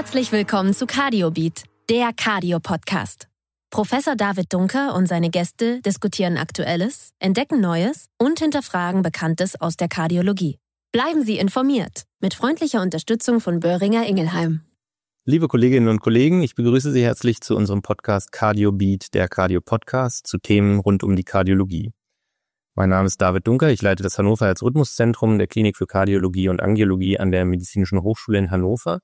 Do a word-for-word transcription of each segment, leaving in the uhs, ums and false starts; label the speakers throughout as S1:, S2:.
S1: Herzlich willkommen zu CardioBeat, der Cardio-Podcast. Professor David Dunker und seine Gäste diskutieren Aktuelles, entdecken Neues und hinterfragen Bekanntes aus der Kardiologie. Bleiben Sie informiert mit freundlicher Unterstützung von Boehringer Ingelheim.
S2: Liebe Kolleginnen und Kollegen, ich begrüße Sie herzlich zu unserem Podcast CardioBeat, der Cardio-Podcast, zu Themen rund um die Kardiologie. Mein Name ist David Dunker, ich leite das Hannover Herzrhythmuszentrum der Klinik für Kardiologie und Angiologie an der Medizinischen Hochschule in Hannover.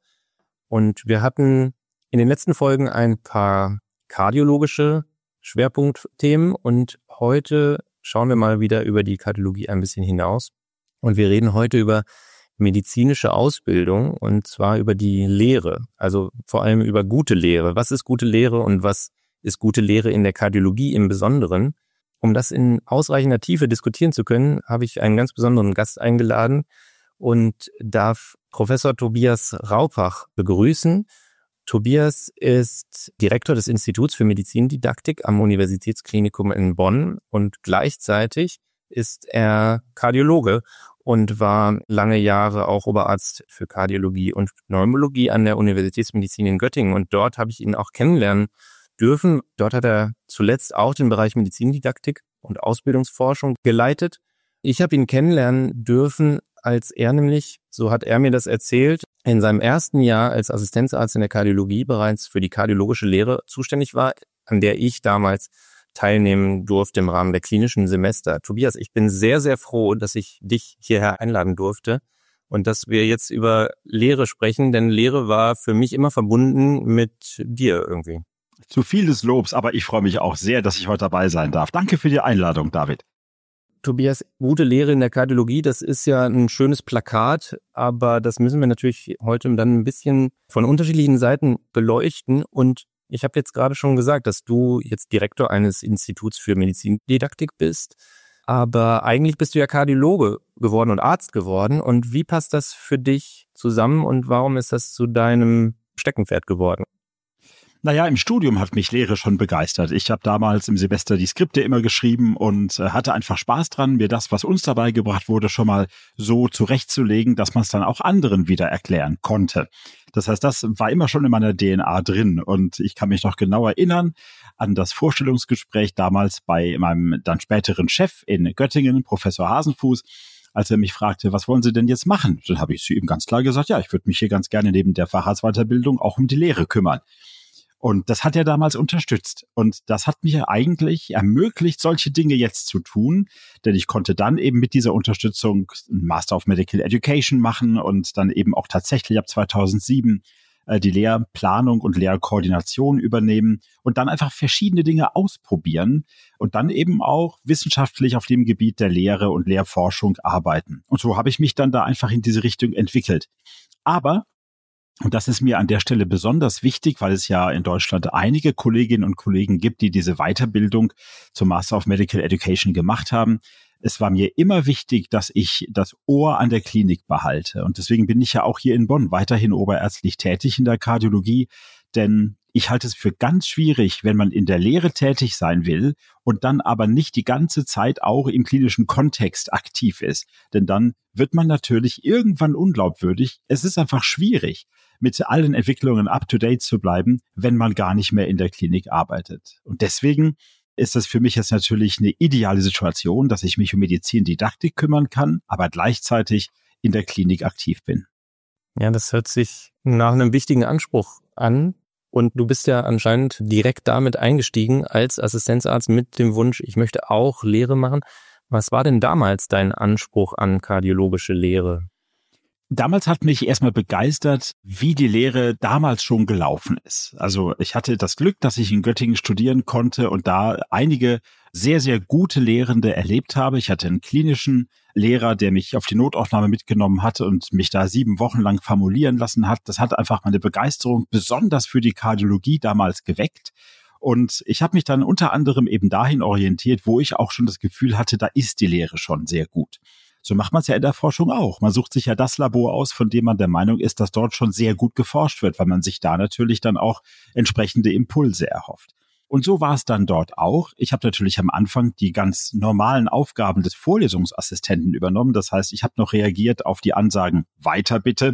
S2: Und wir hatten in den letzten Folgen ein paar kardiologische Schwerpunktthemen und heute schauen wir mal wieder über die Kardiologie ein bisschen hinaus. Und wir reden heute über medizinische Ausbildung und zwar über die Lehre, also vor allem über gute Lehre. Was ist gute Lehre und was ist gute Lehre in der Kardiologie im Besonderen? Um das in ausreichender Tiefe diskutieren zu können, habe ich einen ganz besonderen Gast eingeladen und darf Professor Tobias Raupach begrüßen. Tobias ist Direktor des Instituts für Medizindidaktik am Universitätsklinikum in Bonn und gleichzeitig ist er Kardiologe und war lange Jahre auch Oberarzt für Kardiologie und Pneumologie an der Universitätsmedizin in Göttingen. Und dort habe ich ihn auch kennenlernen dürfen. Dort hat er zuletzt auch den Bereich Medizindidaktik und Ausbildungsforschung geleitet. Ich habe ihn kennenlernen dürfen, als er nämlich, so hat er mir das erzählt, in seinem ersten Jahr als Assistenzarzt in der Kardiologie bereits für die kardiologische Lehre zuständig war, an der ich damals teilnehmen durfte im Rahmen der klinischen Semester. Tobias, ich bin sehr, sehr froh, dass ich dich hierher einladen durfte und dass wir jetzt über Lehre sprechen, denn Lehre war für mich immer verbunden mit dir irgendwie.
S3: Zu viel des Lobs, aber ich freue mich auch sehr, dass ich heute dabei sein darf. Danke für die Einladung, David.
S2: Tobias, gute Lehre in der Kardiologie, das ist ja ein schönes Plakat, aber das müssen wir natürlich heute dann ein bisschen von unterschiedlichen Seiten beleuchten. Und ich habe jetzt gerade schon gesagt, dass du jetzt Direktor eines Instituts für Medizindidaktik bist, aber eigentlich bist du ja Kardiologe geworden und Arzt geworden. Und wie passt das für dich zusammen und warum ist das zu deinem Steckenpferd geworden?
S3: Naja, im Studium hat mich Lehre schon begeistert. Ich habe damals im Semester die Skripte immer geschrieben und äh, hatte einfach Spaß dran, mir das, was uns dabei gebracht wurde, schon mal so zurechtzulegen, dass man es dann auch anderen wieder erklären konnte. Das heißt, das war immer schon in meiner D N A drin und ich kann mich noch genau erinnern an das Vorstellungsgespräch damals bei meinem dann späteren Chef in Göttingen, Professor Hasenfuß, als er mich fragte, was wollen Sie denn jetzt machen? Dann habe ich zu ihm ganz klar gesagt, ja, ich würde mich hier ganz gerne neben der Facharztweiterbildung auch um die Lehre kümmern. Und das hat er damals unterstützt. Und das hat mir eigentlich ermöglicht, solche Dinge jetzt zu tun. Denn ich konnte dann eben mit dieser Unterstützung einen Master of Medical Education machen und dann eben auch tatsächlich ab zweitausendsieben äh, die Lehrplanung und Lehrkoordination übernehmen und dann einfach verschiedene Dinge ausprobieren und dann eben auch wissenschaftlich auf dem Gebiet der Lehre und Lehrforschung arbeiten. Und so habe ich mich dann da einfach in diese Richtung entwickelt. Aber und das ist mir an der Stelle besonders wichtig, weil es ja in Deutschland einige Kolleginnen und Kollegen gibt, die diese Weiterbildung zum Master of Medical Education gemacht haben. Es war mir immer wichtig, dass ich das Ohr an der Klinik behalte. Und deswegen bin ich ja auch hier in Bonn weiterhin oberärztlich tätig in der Kardiologie. Denn ich halte es für ganz schwierig, wenn man in der Lehre tätig sein will und dann aber nicht die ganze Zeit auch im klinischen Kontext aktiv ist. Denn dann wird man natürlich irgendwann unglaubwürdig. Es ist einfach schwierig, mit allen Entwicklungen up-to-date zu bleiben, wenn man gar nicht mehr in der Klinik arbeitet. Und deswegen ist das für mich jetzt natürlich eine ideale Situation, dass ich mich um Medizindidaktik kümmern kann, aber gleichzeitig in der Klinik aktiv bin.
S2: Ja, das hört sich nach einem wichtigen Anspruch an. Und du bist ja anscheinend direkt damit eingestiegen als Assistenzarzt mit dem Wunsch, ich möchte auch Lehre machen. Was war denn damals dein Anspruch an kardiologische Lehre?
S3: Damals hat mich erstmal begeistert, wie die Lehre damals schon gelaufen ist. Also ich hatte das Glück, dass ich in Göttingen studieren konnte und da einige sehr, sehr gute Lehrende erlebt habe. Ich hatte einen klinischen Lehrer, der mich auf die Notaufnahme mitgenommen hat und mich da sieben Wochen lang formulieren lassen hat. Das hat einfach meine Begeisterung besonders für die Kardiologie damals geweckt. Und ich habe mich dann unter anderem eben dahin orientiert, wo ich auch schon das Gefühl hatte, da ist die Lehre schon sehr gut. So macht man es ja in der Forschung auch. Man sucht sich ja das Labor aus, von dem man der Meinung ist, dass dort schon sehr gut geforscht wird, weil man sich da natürlich dann auch entsprechende Impulse erhofft. Und so war es dann dort auch. Ich habe natürlich am Anfang die ganz normalen Aufgaben des Vorlesungsassistenten übernommen. Das heißt, ich habe noch reagiert auf die Ansagen, weiter bitte,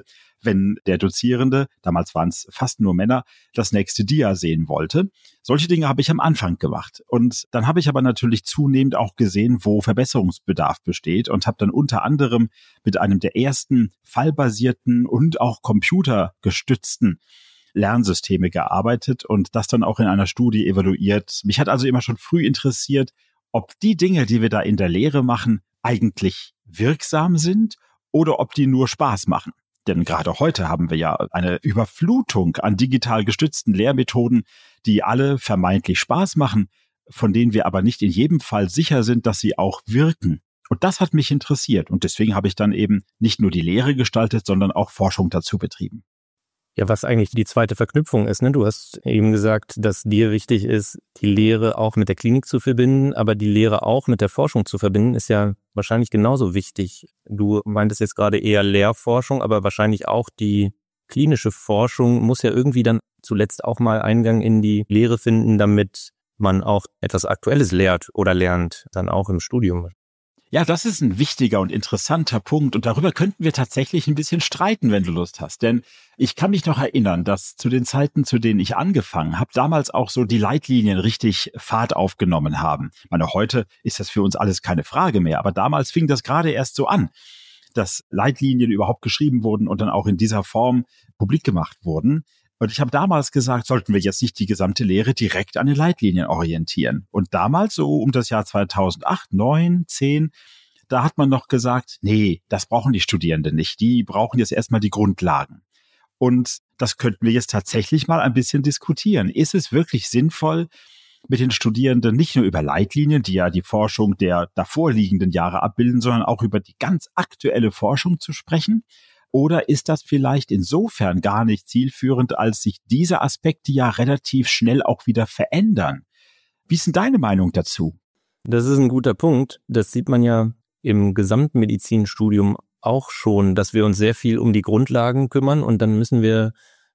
S3: wenn der Dozierende, damals waren es fast nur Männer, das nächste Dia sehen wollte. Solche Dinge habe ich am Anfang gemacht. Und dann habe ich aber natürlich zunehmend auch gesehen, wo Verbesserungsbedarf besteht und habe dann unter anderem mit einem der ersten fallbasierten und auch computergestützten Lernsysteme gearbeitet und das dann auch in einer Studie evaluiert. Mich hat also immer schon früh interessiert, ob die Dinge, die wir da in der Lehre machen, eigentlich wirksam sind oder ob die nur Spaß machen. Denn gerade heute haben wir ja eine Überflutung an digital gestützten Lehrmethoden, die alle vermeintlich Spaß machen, von denen wir aber nicht in jedem Fall sicher sind, dass sie auch wirken. Und das hat mich interessiert und deswegen habe ich dann eben nicht nur die Lehre gestaltet, sondern auch Forschung dazu betrieben.
S2: Ja, was eigentlich die zweite Verknüpfung ist, ne? Du hast eben gesagt, dass dir wichtig ist, die Lehre auch mit der Klinik zu verbinden, aber die Lehre auch mit der Forschung zu verbinden, ist ja wahrscheinlich genauso wichtig. Du meintest jetzt gerade eher Lehrforschung, aber wahrscheinlich auch die klinische Forschung muss ja irgendwie dann zuletzt auch mal Eingang in die Lehre finden, damit man auch etwas Aktuelles lehrt oder lernt, dann auch im Studium.
S3: Ja, das ist ein wichtiger und interessanter Punkt und darüber könnten wir tatsächlich ein bisschen streiten, wenn du Lust hast. Denn ich kann mich noch erinnern, dass zu den Zeiten, zu denen ich angefangen habe, damals auch so die Leitlinien richtig Fahrt aufgenommen haben. Ich meine, heute ist das für uns alles keine Frage mehr, aber damals fing das gerade erst so an, dass Leitlinien überhaupt geschrieben wurden und dann auch in dieser Form publik gemacht wurden. Und ich habe damals gesagt, sollten wir jetzt nicht die gesamte Lehre direkt an den Leitlinien orientieren. Und damals, so um das Jahr zweitausendacht, neun, zehn, da hat man noch gesagt, nee, das brauchen die Studierenden nicht. Die brauchen jetzt erstmal die Grundlagen. Und das könnten wir jetzt tatsächlich mal ein bisschen diskutieren. Ist es wirklich sinnvoll, mit den Studierenden nicht nur über Leitlinien, die ja die Forschung der davorliegenden Jahre abbilden, sondern auch über die ganz aktuelle Forschung zu sprechen? Oder ist das vielleicht insofern gar nicht zielführend, als sich diese Aspekte ja relativ schnell auch wieder verändern? Wie ist denn deine Meinung dazu?
S2: Das ist ein guter Punkt. Das sieht man ja im gesamten Medizinstudium auch schon, dass wir uns sehr viel um die Grundlagen kümmern und dann müssen wir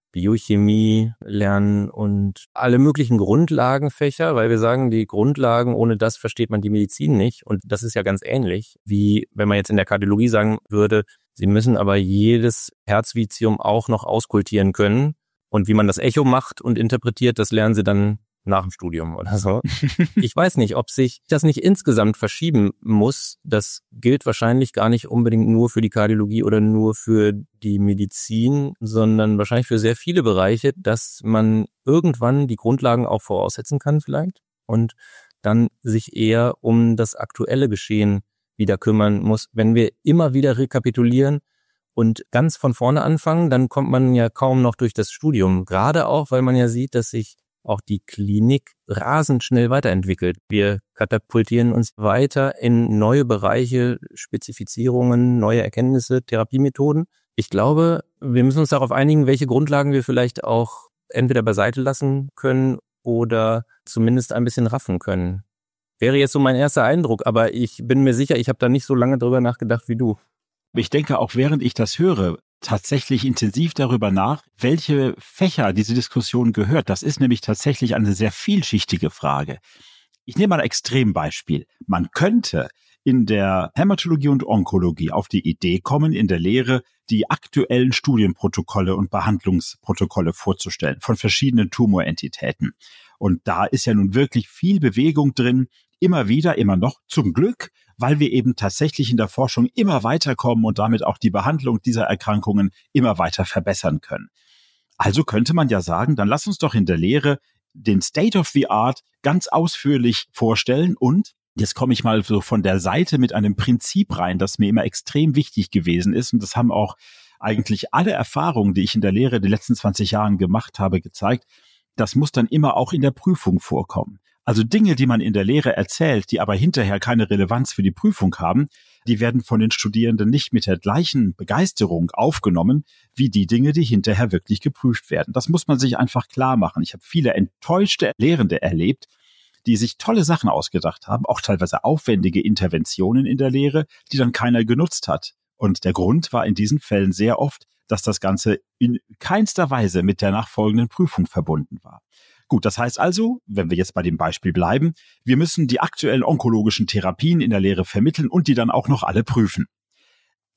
S2: Biochemie lernen und alle möglichen Grundlagenfächer, weil wir sagen, die Grundlagen, ohne das versteht man die Medizin nicht. Und das ist ja ganz ähnlich, wie wenn man jetzt in der Kardiologie sagen würde, Sie müssen aber jedes Herzvitium auch noch auskultieren können. Und wie man das Echo macht und interpretiert, das lernen Sie dann nach dem Studium oder so. Ich weiß nicht, ob sich das nicht insgesamt verschieben muss. Das gilt wahrscheinlich gar nicht unbedingt nur für die Kardiologie oder nur für die Medizin, sondern wahrscheinlich für sehr viele Bereiche, dass man irgendwann die Grundlagen auch voraussetzen kann vielleicht und dann sich eher um das aktuelle Geschehen wieder kümmern muss. Wenn wir immer wieder rekapitulieren und ganz von vorne anfangen, dann kommt man ja kaum noch durch das Studium. Gerade auch, weil man ja sieht, dass sich auch die Klinik rasend schnell weiterentwickelt. Wir katapultieren uns weiter in neue Bereiche, Spezifizierungen, neue Erkenntnisse, Therapiemethoden. Ich glaube, wir müssen uns darauf einigen, welche Grundlagen wir vielleicht auch entweder beiseite lassen können oder zumindest ein bisschen raffen können. Wäre jetzt so mein erster Eindruck, aber ich bin mir sicher, ich habe da nicht so lange drüber nachgedacht wie du.
S3: Ich denke, auch während ich das höre, tatsächlich intensiv darüber nach, welche Fächer diese Diskussion gehört. Das ist nämlich tatsächlich eine sehr vielschichtige Frage. Ich nehme mal ein Extrembeispiel. Man könnte in der Hämatologie und Onkologie auf die Idee kommen, in der Lehre die aktuellen Studienprotokolle und Behandlungsprotokolle vorzustellen von verschiedenen Tumorentitäten. Und da ist ja nun wirklich viel Bewegung drin, immer wieder, immer noch, zum Glück, weil wir eben tatsächlich in der Forschung immer weiterkommen und damit auch die Behandlung dieser Erkrankungen immer weiter verbessern können. Also könnte man ja sagen, dann lass uns doch in der Lehre den State of the Art ganz ausführlich vorstellen und jetzt komme ich mal so von der Seite mit einem Prinzip rein, das mir immer extrem wichtig gewesen ist und das haben auch eigentlich alle Erfahrungen, die ich in der Lehre in den letzten zwanzig Jahren gemacht habe, gezeigt. Das muss dann immer auch in der Prüfung vorkommen. Also Dinge, die man in der Lehre erzählt, die aber hinterher keine Relevanz für die Prüfung haben, die werden von den Studierenden nicht mit der gleichen Begeisterung aufgenommen, wie die Dinge, die hinterher wirklich geprüft werden. Das muss man sich einfach klar machen. Ich habe viele enttäuschte Lehrende erlebt, die sich tolle Sachen ausgedacht haben, auch teilweise aufwendige Interventionen in der Lehre, die dann keiner genutzt hat. Und der Grund war in diesen Fällen sehr oft, dass das Ganze in keinster Weise mit der nachfolgenden Prüfung verbunden war. Gut, das heißt also, wenn wir jetzt bei dem Beispiel bleiben, wir müssen die aktuellen onkologischen Therapien in der Lehre vermitteln und die dann auch noch alle prüfen.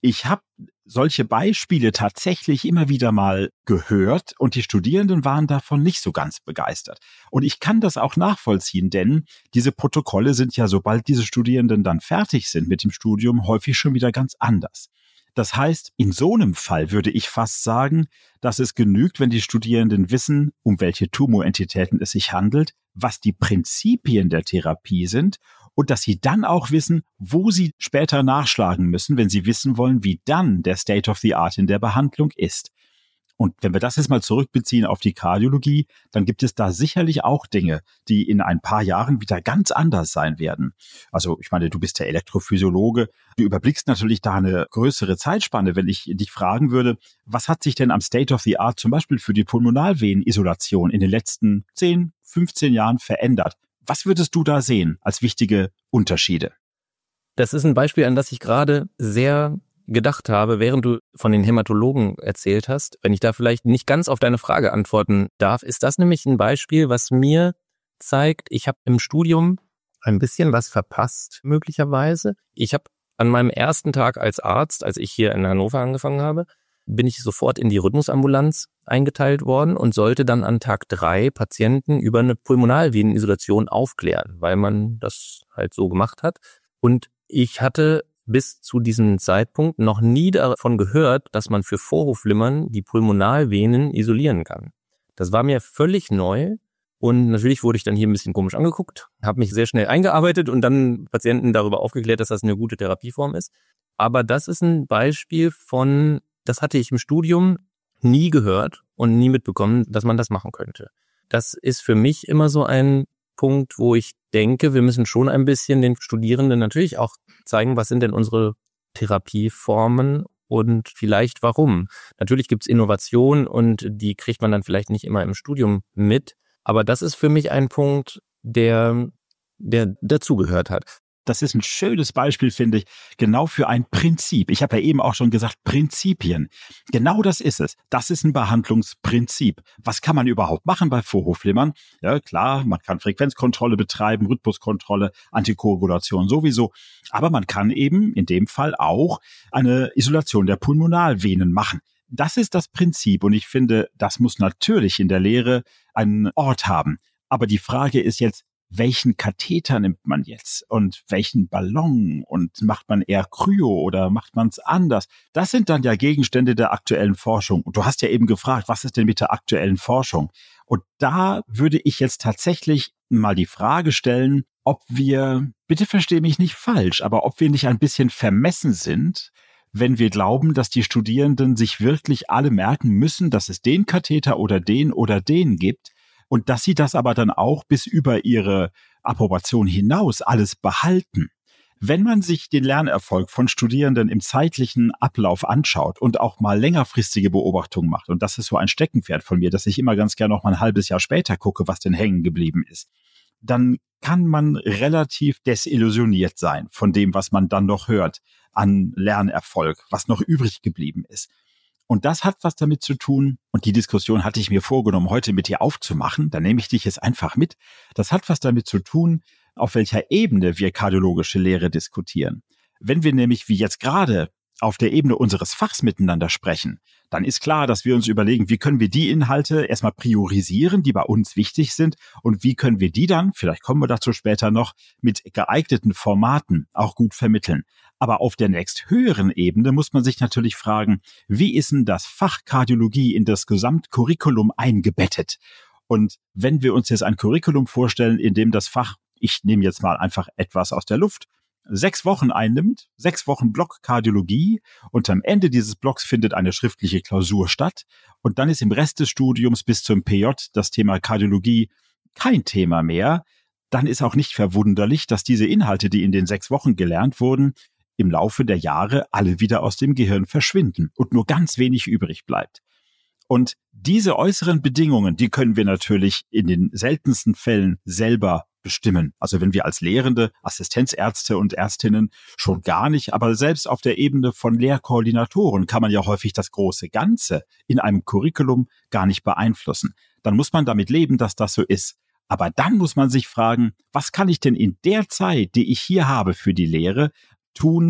S3: ich habe solche Beispiele tatsächlich immer wieder mal gehört und die Studierenden waren davon nicht so ganz begeistert. Und ich kann das auch nachvollziehen, denn diese Protokolle sind ja, sobald diese Studierenden dann fertig sind mit dem Studium, häufig schon wieder ganz anders. Das heißt, in so einem Fall würde ich fast sagen, dass es genügt, wenn die Studierenden wissen, um welche Tumorentitäten es sich handelt, was die Prinzipien der Therapie sind und dass sie dann auch wissen, wo sie später nachschlagen müssen, wenn sie wissen wollen, wie dann der State of the Art in der Behandlung ist. Und wenn wir das jetzt mal zurückbeziehen auf die Kardiologie, dann gibt es da sicherlich auch Dinge, die in ein paar Jahren wieder ganz anders sein werden. Also ich meine, du bist der Elektrophysiologe, du überblickst natürlich da eine größere Zeitspanne, wenn ich dich fragen würde, was hat sich denn am State of the Art zum Beispiel für die Pulmonalvenenisolation in den letzten zehn, fünfzehn Jahren verändert? Was würdest du da sehen als wichtige Unterschiede?
S2: Das ist ein Beispiel, an das ich gerade sehr gedacht habe, während du von den Hämatologen erzählt hast. Wenn ich da vielleicht nicht ganz auf deine Frage antworten darf, ist das nämlich ein Beispiel, was mir zeigt, ich habe im Studium ein bisschen was verpasst, möglicherweise. Ich habe an meinem ersten Tag als Arzt, als ich hier in Hannover angefangen habe, bin ich sofort in die Rhythmusambulanz eingeteilt worden und sollte dann an Tag drei Patienten über eine Pulmonalvenenisolation aufklären, weil man das halt so gemacht hat. Und ich hatte bis zu diesem Zeitpunkt noch nie davon gehört, dass man für Vorhofflimmern die Pulmonalvenen isolieren kann. Das war mir völlig neu und natürlich wurde ich dann hier ein bisschen komisch angeguckt, habe mich sehr schnell eingearbeitet und dann Patienten darüber aufgeklärt, dass das eine gute Therapieform ist. Aber das ist ein Beispiel von, das hatte ich im Studium nie gehört und nie mitbekommen, dass man das machen könnte. Das ist für mich immer so ein Punkt, wo ich denke, wir müssen schon ein bisschen den Studierenden natürlich auch zeigen, was sind denn unsere Therapieformen und vielleicht warum. Natürlich gibt es Innovation und die kriegt man dann vielleicht nicht immer im Studium mit, aber das ist für mich ein Punkt, der, der dazugehört hat.
S3: Das ist ein schönes Beispiel, finde ich, genau für ein Prinzip. Ich habe ja eben auch schon gesagt, Prinzipien. Genau das ist es. Das ist ein Behandlungsprinzip. Was kann man überhaupt machen bei Vorhofflimmern? Ja, klar, man kann Frequenzkontrolle betreiben, Rhythmuskontrolle, Antikoagulation sowieso. Aber man kann eben in dem Fall auch eine Isolation der Pulmonalvenen machen. Das ist das Prinzip und ich finde, das muss natürlich in der Lehre einen Ort haben. Aber die Frage ist jetzt, welchen Katheter nimmt man jetzt und welchen Ballon und macht man eher Kryo oder macht man es anders? Das sind dann ja Gegenstände der aktuellen Forschung. Und du hast ja eben gefragt, was ist denn mit der aktuellen Forschung? Und da würde ich jetzt tatsächlich mal die Frage stellen, ob wir, bitte verstehe mich nicht falsch, aber ob wir nicht ein bisschen vermessen sind, wenn wir glauben, dass die Studierenden sich wirklich alle merken müssen, dass es den Katheter oder den oder den gibt. Und dass sie das aber dann auch bis über ihre Approbation hinaus alles behalten. Wenn man sich den Lernerfolg von Studierenden im zeitlichen Ablauf anschaut und auch mal längerfristige Beobachtungen macht, und das ist so ein Steckenpferd von mir, dass ich immer ganz gerne noch mal ein halbes Jahr später gucke, was denn hängen geblieben ist, dann kann man relativ desillusioniert sein von dem, was man dann noch hört an Lernerfolg, was noch übrig geblieben ist. Und das hat was damit zu tun, und die Diskussion hatte ich mir vorgenommen, heute mit dir aufzumachen, da nehme ich dich jetzt einfach mit. Das hat was damit zu tun, auf welcher Ebene wir kardiologische Lehre diskutieren. Wenn wir nämlich wie jetzt gerade auf der Ebene unseres Fachs miteinander sprechen, dann ist klar, dass wir uns überlegen, wie können wir die Inhalte erstmal priorisieren, die bei uns wichtig sind, und wie können wir die dann, vielleicht kommen wir dazu später noch, mit geeigneten Formaten auch gut vermitteln. Aber auf der nächsthöheren Ebene muss man sich natürlich fragen, wie ist denn das Fach Kardiologie in das Gesamtcurriculum eingebettet? Und wenn wir uns jetzt ein Curriculum vorstellen, in dem das Fach, ich nehme jetzt mal einfach etwas aus der Luft, sechs Wochen einnimmt, sechs Wochen Block Kardiologie, und am Ende dieses Blocks findet eine schriftliche Klausur statt, und dann ist im Rest des Studiums bis zum P J das Thema Kardiologie kein Thema mehr, dann ist auch nicht verwunderlich, dass diese Inhalte, die in den sechs Wochen gelernt wurden, im Laufe der Jahre alle wieder aus dem Gehirn verschwinden und nur ganz wenig übrig bleibt. Und diese äußeren Bedingungen, die können wir natürlich in den seltensten Fällen selber bestimmen. Also wenn wir als Lehrende, Assistenzärzte und Ärztinnen schon gar nicht, aber selbst auf der Ebene von Lehrkoordinatoren kann man ja häufig das große Ganze in einem Curriculum gar nicht beeinflussen. Dann muss man damit leben, dass das so ist. Aber dann muss man sich fragen, was kann ich denn in der Zeit, die ich hier habe für die Lehre, tun,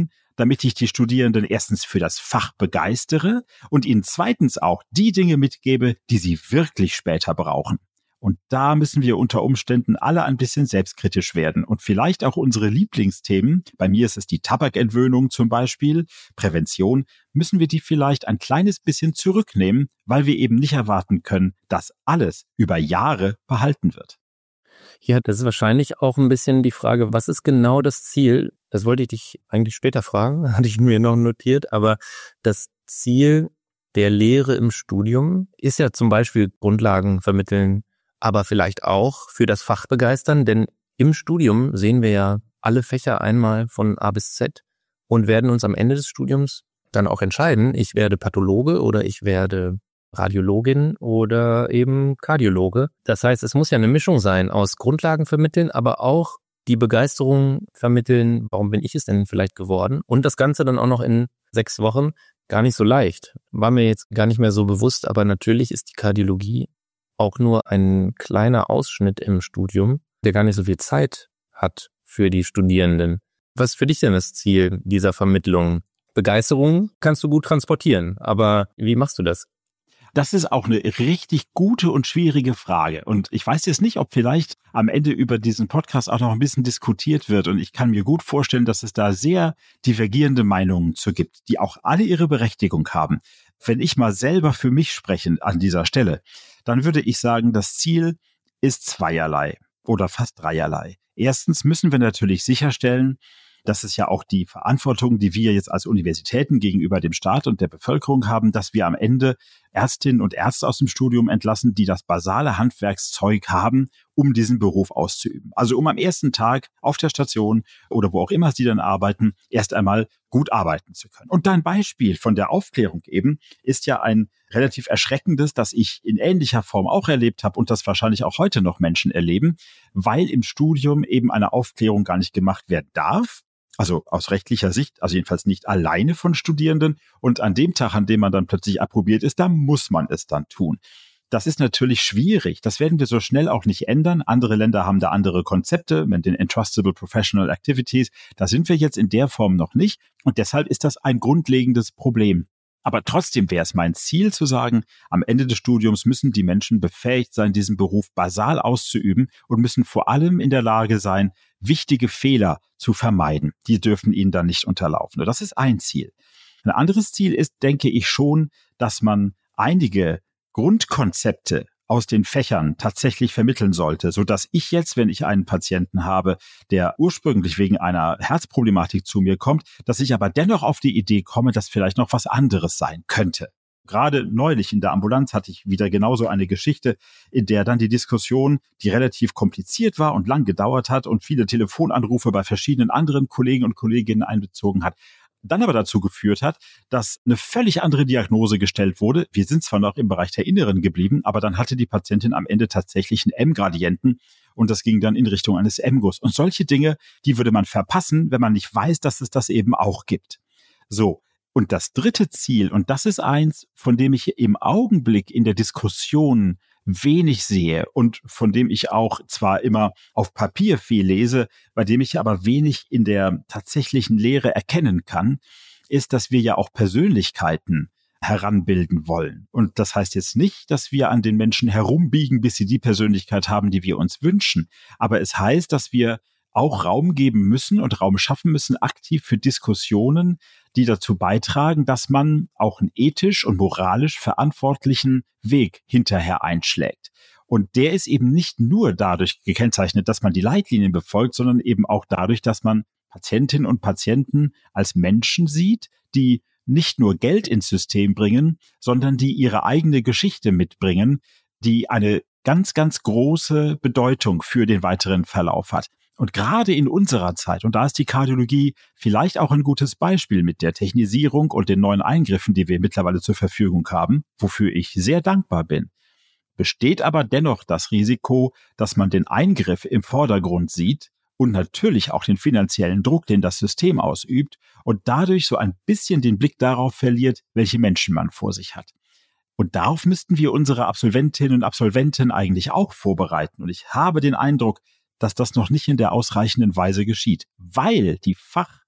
S3: damit ich die Studierenden erstens für das Fach begeistere und ihnen zweitens auch die Dinge mitgebe, die sie wirklich später brauchen. Und da müssen wir unter Umständen alle ein bisschen selbstkritisch werden und vielleicht auch unsere Lieblingsthemen, bei mir ist es die Tabakentwöhnung zum Beispiel, Prävention, müssen wir die vielleicht ein kleines bisschen zurücknehmen, weil wir eben nicht erwarten können, dass alles über Jahre behalten wird.
S2: Ja, das ist wahrscheinlich auch ein bisschen die Frage, was ist genau das Ziel? Das wollte ich dich eigentlich später fragen, hatte ich mir noch notiert, aber das Ziel der Lehre im Studium ist ja zum Beispiel Grundlagen vermitteln, aber vielleicht auch für das Fach begeistern, denn im Studium sehen wir ja alle Fächer einmal von A bis Z und werden uns am Ende des Studiums dann auch entscheiden, ich werde Pathologe oder ich werde Radiologin oder eben Kardiologe. Das heißt, es muss ja eine Mischung sein aus Grundlagen vermitteln, aber auch die Begeisterung vermitteln, warum bin ich es denn vielleicht geworden? Und das Ganze dann auch noch in sechs Wochen, gar nicht so leicht. War mir jetzt gar nicht mehr so bewusst, aber natürlich ist die Kardiologie auch nur ein kleiner Ausschnitt im Studium, der gar nicht so viel Zeit hat für die Studierenden. Was ist für dich denn das Ziel dieser Vermittlung? Begeisterung kannst du gut transportieren, aber wie machst du das?
S3: Das ist auch eine richtig gute und schwierige Frage. Und ich weiß jetzt nicht, ob vielleicht am Ende über diesen Podcast auch noch ein bisschen diskutiert wird. Und ich kann mir gut vorstellen, dass es da sehr divergierende Meinungen zu gibt, die auch alle ihre Berechtigung haben. Wenn ich mal selber für mich spreche an dieser Stelle, dann würde ich sagen, das Ziel ist zweierlei oder fast dreierlei. Erstens müssen wir natürlich sicherstellen, das ist ja auch die Verantwortung, die wir jetzt als Universitäten gegenüber dem Staat und der Bevölkerung haben, dass wir am Ende Ärztinnen und Ärzte aus dem Studium entlassen, die das basale Handwerkszeug haben, um diesen Beruf auszuüben. Also um am ersten Tag auf der Station oder wo auch immer sie dann arbeiten, erst einmal gut arbeiten zu können. Und dein Beispiel von der Aufklärung eben ist ja ein relativ erschreckendes, das ich in ähnlicher Form auch erlebt habe und das wahrscheinlich auch heute noch Menschen erleben, weil im Studium eben eine Aufklärung gar nicht gemacht werden darf. Also aus rechtlicher Sicht, also jedenfalls nicht alleine von Studierenden. Und an dem Tag, an dem man dann plötzlich approbiert ist, da muss man es dann tun. Das ist natürlich schwierig. Das werden wir so schnell auch nicht ändern. Andere Länder haben da andere Konzepte mit den Entrustable Professional Activities. Da sind wir jetzt in der Form noch nicht. Und deshalb ist das ein grundlegendes Problem. Aber trotzdem wäre es mein Ziel zu sagen, am Ende des Studiums müssen die Menschen befähigt sein, diesen Beruf basal auszuüben und müssen vor allem in der Lage sein, wichtige Fehler zu vermeiden. Die dürfen ihnen dann nicht unterlaufen. Das ist ein Ziel. Ein anderes Ziel ist, denke ich schon, dass man einige Grundkonzepte aus den Fächern tatsächlich vermitteln sollte, sodass ich jetzt, wenn ich einen Patienten habe, der ursprünglich wegen einer Herzproblematik zu mir kommt, dass ich aber dennoch auf die Idee komme, dass vielleicht noch was anderes sein könnte. Gerade neulich in der Ambulanz hatte ich wieder genauso eine Geschichte, in der dann die Diskussion, die relativ kompliziert war und lang gedauert hat und viele Telefonanrufe bei verschiedenen anderen Kollegen und Kolleginnen einbezogen hat, dann aber dazu geführt hat, dass eine völlig andere Diagnose gestellt wurde. Wir sind zwar noch im Bereich der Inneren geblieben, aber dann hatte die Patientin am Ende tatsächlich einen M-Gradienten und das ging dann in Richtung eines M G U S. Und solche Dinge, die würde man verpassen, wenn man nicht weiß, dass es das eben auch gibt. So, und das dritte Ziel, und das ist eins, von dem ich im Augenblick in der Diskussion wenig sehe und von dem ich auch zwar immer auf Papier viel lese, bei dem ich aber wenig in der tatsächlichen Lehre erkennen kann, ist, dass wir ja auch Persönlichkeiten heranbilden wollen. Und das heißt jetzt nicht, dass wir an den Menschen herumbiegen, bis sie die Persönlichkeit haben, die wir uns wünschen. Aber es heißt, dass wir auch Raum geben müssen und Raum schaffen müssen, aktiv für Diskussionen, die dazu beitragen, dass man auch einen ethisch und moralisch verantwortlichen Weg hinterher einschlägt. Und der ist eben nicht nur dadurch gekennzeichnet, dass man die Leitlinien befolgt, sondern eben auch dadurch, dass man Patientinnen und Patienten als Menschen sieht, die nicht nur Geld ins System bringen, sondern die ihre eigene Geschichte mitbringen, die eine ganz, ganz große Bedeutung für den weiteren Verlauf hat. Und gerade in unserer Zeit, und da ist die Kardiologie vielleicht auch ein gutes Beispiel mit der Technisierung und den neuen Eingriffen, die wir mittlerweile zur Verfügung haben, wofür ich sehr dankbar bin, besteht aber dennoch das Risiko, dass man den Eingriff im Vordergrund sieht und natürlich auch den finanziellen Druck, den das System ausübt und dadurch so ein bisschen den Blick darauf verliert, welche Menschen man vor sich hat. Und darauf müssten wir unsere Absolventinnen und Absolventen eigentlich auch vorbereiten. Und ich habe den Eindruck, dass das noch nicht in der ausreichenden Weise geschieht, weil die Fach-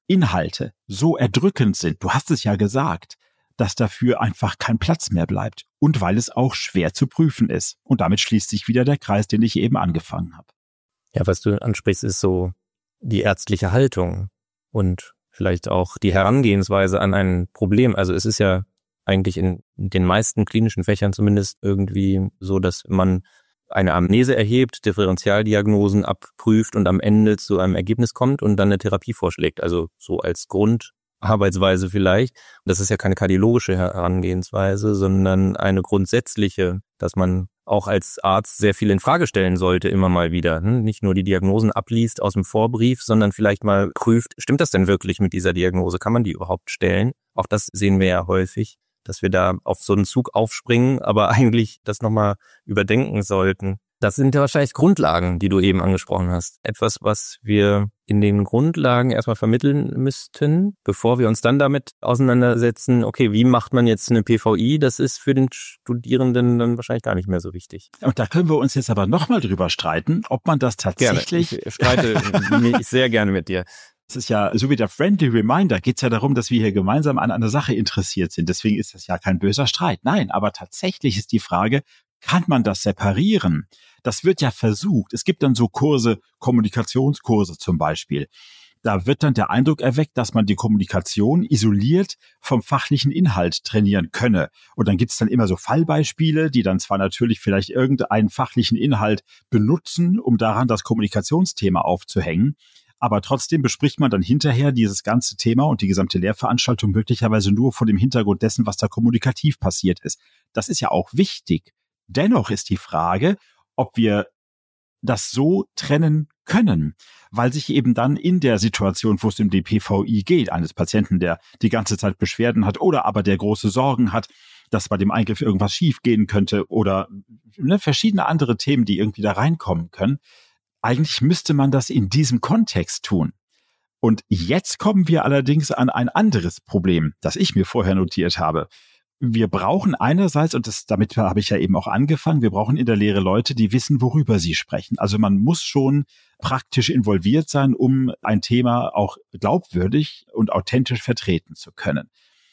S3: Inhalte so erdrückend sind, du hast es ja gesagt, dass dafür einfach kein Platz mehr bleibt und weil es auch schwer zu prüfen ist. Und damit schließt sich wieder der Kreis, den ich eben angefangen habe.
S2: Ja, was du ansprichst, ist so die ärztliche Haltung und vielleicht auch die Herangehensweise an ein Problem. Also es ist ja eigentlich in den meisten klinischen Fächern zumindest irgendwie so, dass man eine Amnese erhebt, Differentialdiagnosen abprüft und am Ende zu einem Ergebnis kommt und dann eine Therapie vorschlägt. Also so als Grundarbeitsweise vielleicht. Das ist ja keine kardiologische Herangehensweise, sondern eine grundsätzliche, dass man auch als Arzt sehr viel in Frage stellen sollte, immer mal wieder. Nicht nur die Diagnosen abliest aus dem Vorbrief, sondern vielleicht mal prüft, stimmt das denn wirklich mit dieser Diagnose? Kann man die überhaupt stellen? Auch das sehen wir ja häufig, dass wir da auf so einen Zug aufspringen, aber eigentlich das nochmal überdenken sollten. Das sind ja wahrscheinlich Grundlagen, die du eben angesprochen hast. Etwas, was wir in den Grundlagen erstmal vermitteln müssten, bevor wir uns dann damit auseinandersetzen, okay, wie macht man jetzt eine P V I? Das ist für den Studierenden dann wahrscheinlich gar nicht mehr so wichtig.
S3: Und da können wir uns jetzt aber nochmal drüber streiten, ob man das tatsächlich...
S2: Gerne. Ich streite mich sehr gerne mit dir.
S3: Es ist ja, so wie der Friendly Reminder, geht es ja darum, dass wir hier gemeinsam an einer Sache interessiert sind. Deswegen ist das ja kein böser Streit. Nein, aber tatsächlich ist die Frage, kann man das separieren? Das wird ja versucht. Es gibt dann so Kurse, Kommunikationskurse zum Beispiel. Da wird dann der Eindruck erweckt, dass man die Kommunikation isoliert vom fachlichen Inhalt trainieren könne. Und dann gibt's dann immer so Fallbeispiele, die dann zwar natürlich vielleicht irgendeinen fachlichen Inhalt benutzen, um daran das Kommunikationsthema aufzuhängen, aber trotzdem bespricht man dann hinterher dieses ganze Thema und die gesamte Lehrveranstaltung möglicherweise nur vor dem Hintergrund dessen, was da kommunikativ passiert ist. Das ist ja auch wichtig. Dennoch ist die Frage, ob wir das so trennen können, weil sich eben dann in der Situation, wo es um die P V I geht, eines Patienten, der die ganze Zeit Beschwerden hat oder aber der große Sorgen hat, dass bei dem Eingriff irgendwas schiefgehen könnte oder ne, verschiedene andere Themen, die irgendwie da reinkommen können. Eigentlich müsste man das in diesem Kontext tun. Und jetzt kommen wir allerdings an ein anderes Problem, das ich mir vorher notiert habe. Wir brauchen einerseits, und das, damit habe ich ja eben auch angefangen, wir brauchen in der Lehre Leute, die wissen, worüber sie sprechen. Also man muss schon praktisch involviert sein, um ein Thema auch glaubwürdig und authentisch vertreten zu können.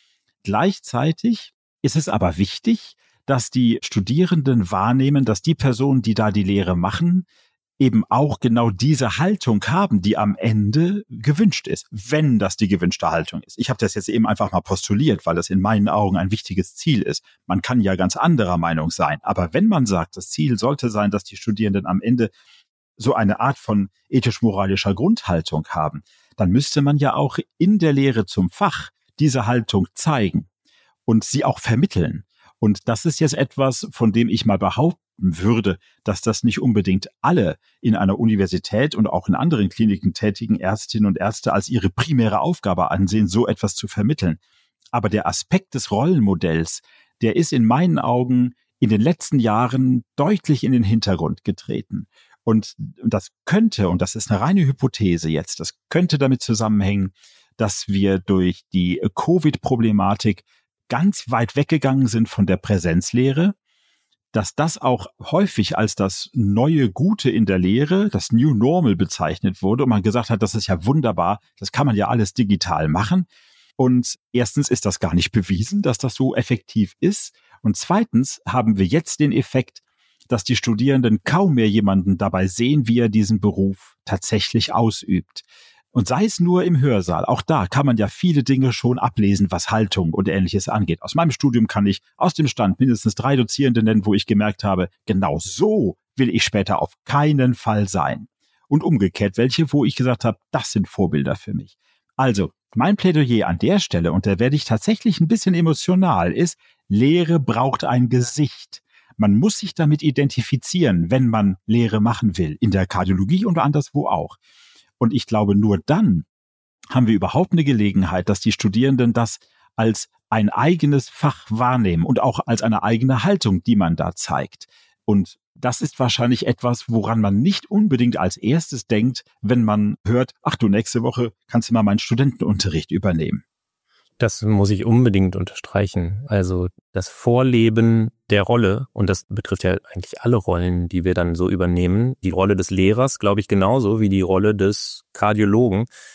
S3: Gleichzeitig ist es aber wichtig, dass die Studierenden wahrnehmen, dass die Personen, die da die Lehre machen, eben auch genau diese Haltung haben, die am Ende gewünscht ist, wenn das die gewünschte Haltung ist. Ich habe das jetzt eben einfach mal postuliert, weil das in meinen Augen ein wichtiges Ziel ist. Man kann ja ganz anderer Meinung sein, aber wenn man sagt, das Ziel sollte sein, dass die Studierenden am Ende so eine Art von ethisch-moralischer Grundhaltung haben, dann müsste man ja auch in der Lehre zum Fach diese Haltung zeigen und sie auch vermitteln. Und das ist jetzt etwas, von dem ich mal behaupten würde, dass das nicht unbedingt alle in einer Universität und auch in anderen Kliniken tätigen Ärztinnen und Ärzte als ihre primäre Aufgabe ansehen, so etwas zu vermitteln. Aber der Aspekt des Rollenmodells, der ist in meinen Augen in den letzten Jahren deutlich in den Hintergrund getreten. Und das könnte, und das ist eine reine Hypothese jetzt, das könnte damit zusammenhängen, dass wir durch die Covid-Problematik ganz weit weggegangen sind von der Präsenzlehre, dass das auch häufig als das neue Gute in der Lehre, das New Normal bezeichnet wurde und man gesagt hat, das ist ja wunderbar, das kann man ja alles digital machen. Und erstens ist das gar nicht bewiesen, dass das so effektiv ist. Und zweitens haben wir jetzt den Effekt, dass die Studierenden kaum mehr jemanden dabei sehen, wie er diesen Beruf tatsächlich ausübt. Und sei es nur im Hörsaal, auch da kann man ja viele Dinge schon ablesen, was Haltung und Ähnliches angeht. Aus meinem Studium kann ich aus dem Stand mindestens drei Dozierende nennen, wo ich gemerkt habe, genau so will ich später auf keinen Fall sein. Und umgekehrt welche, wo ich gesagt habe, das sind Vorbilder für mich. Also, mein Plädoyer an der Stelle, und da werde ich tatsächlich ein bisschen emotional, ist, Lehre braucht ein Gesicht. Man muss sich damit identifizieren, wenn man Lehre machen will, in der Kardiologie und anderswo auch. Und ich glaube, nur dann haben wir überhaupt eine Gelegenheit, dass die Studierenden das als ein eigenes Fach wahrnehmen und auch als eine eigene Haltung, die man da zeigt. Und das ist wahrscheinlich etwas, woran man nicht unbedingt als erstes denkt, wenn man hört, ach du, nächste Woche kannst du mal meinen Studentenunterricht übernehmen.
S2: Das muss ich unbedingt unterstreichen. Also das Vorleben der Rolle, und das betrifft ja eigentlich alle Rollen, die wir dann so übernehmen, die Rolle des Lehrers, glaube ich, genauso wie die Rolle des Kardiologen,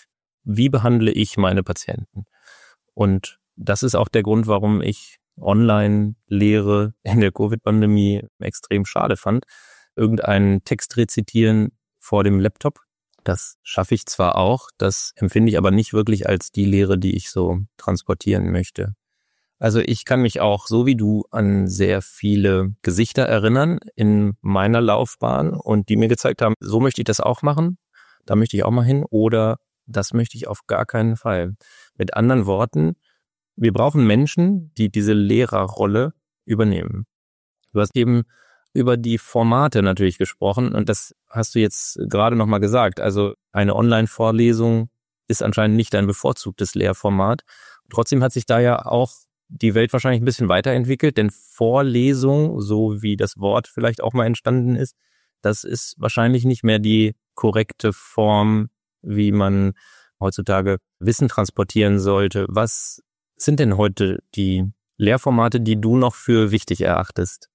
S2: wie behandle ich meine Patienten? Und das ist auch der Grund, warum ich Online-Lehre in der Covid-Pandemie extrem schade fand. Irgendeinen Text rezitieren vor dem Laptop, das schaffe ich zwar auch, das empfinde ich aber nicht wirklich als die Lehre, die ich so transportieren möchte. Also ich kann mich auch, so wie du, an sehr viele Gesichter erinnern in meiner Laufbahn und die mir gezeigt haben, so möchte ich das auch machen, da möchte ich auch mal hin oder das möchte ich auf gar keinen Fall. Mit anderen Worten, wir brauchen Menschen, die diese Lehrerrolle übernehmen. Du hast eben über die Formate natürlich gesprochen und das hast du jetzt gerade nochmal gesagt. Also eine Online-Vorlesung ist anscheinend nicht dein bevorzugtes Lehrformat. Trotzdem hat sich da ja auch die Welt wahrscheinlich ein bisschen weiterentwickelt, denn Vorlesung, so wie das Wort vielleicht auch mal entstanden ist, das ist wahrscheinlich nicht mehr die korrekte Form, wie man heutzutage Wissen transportieren sollte. Was sind denn heute die Lehrformate, die du noch für wichtig erachtest?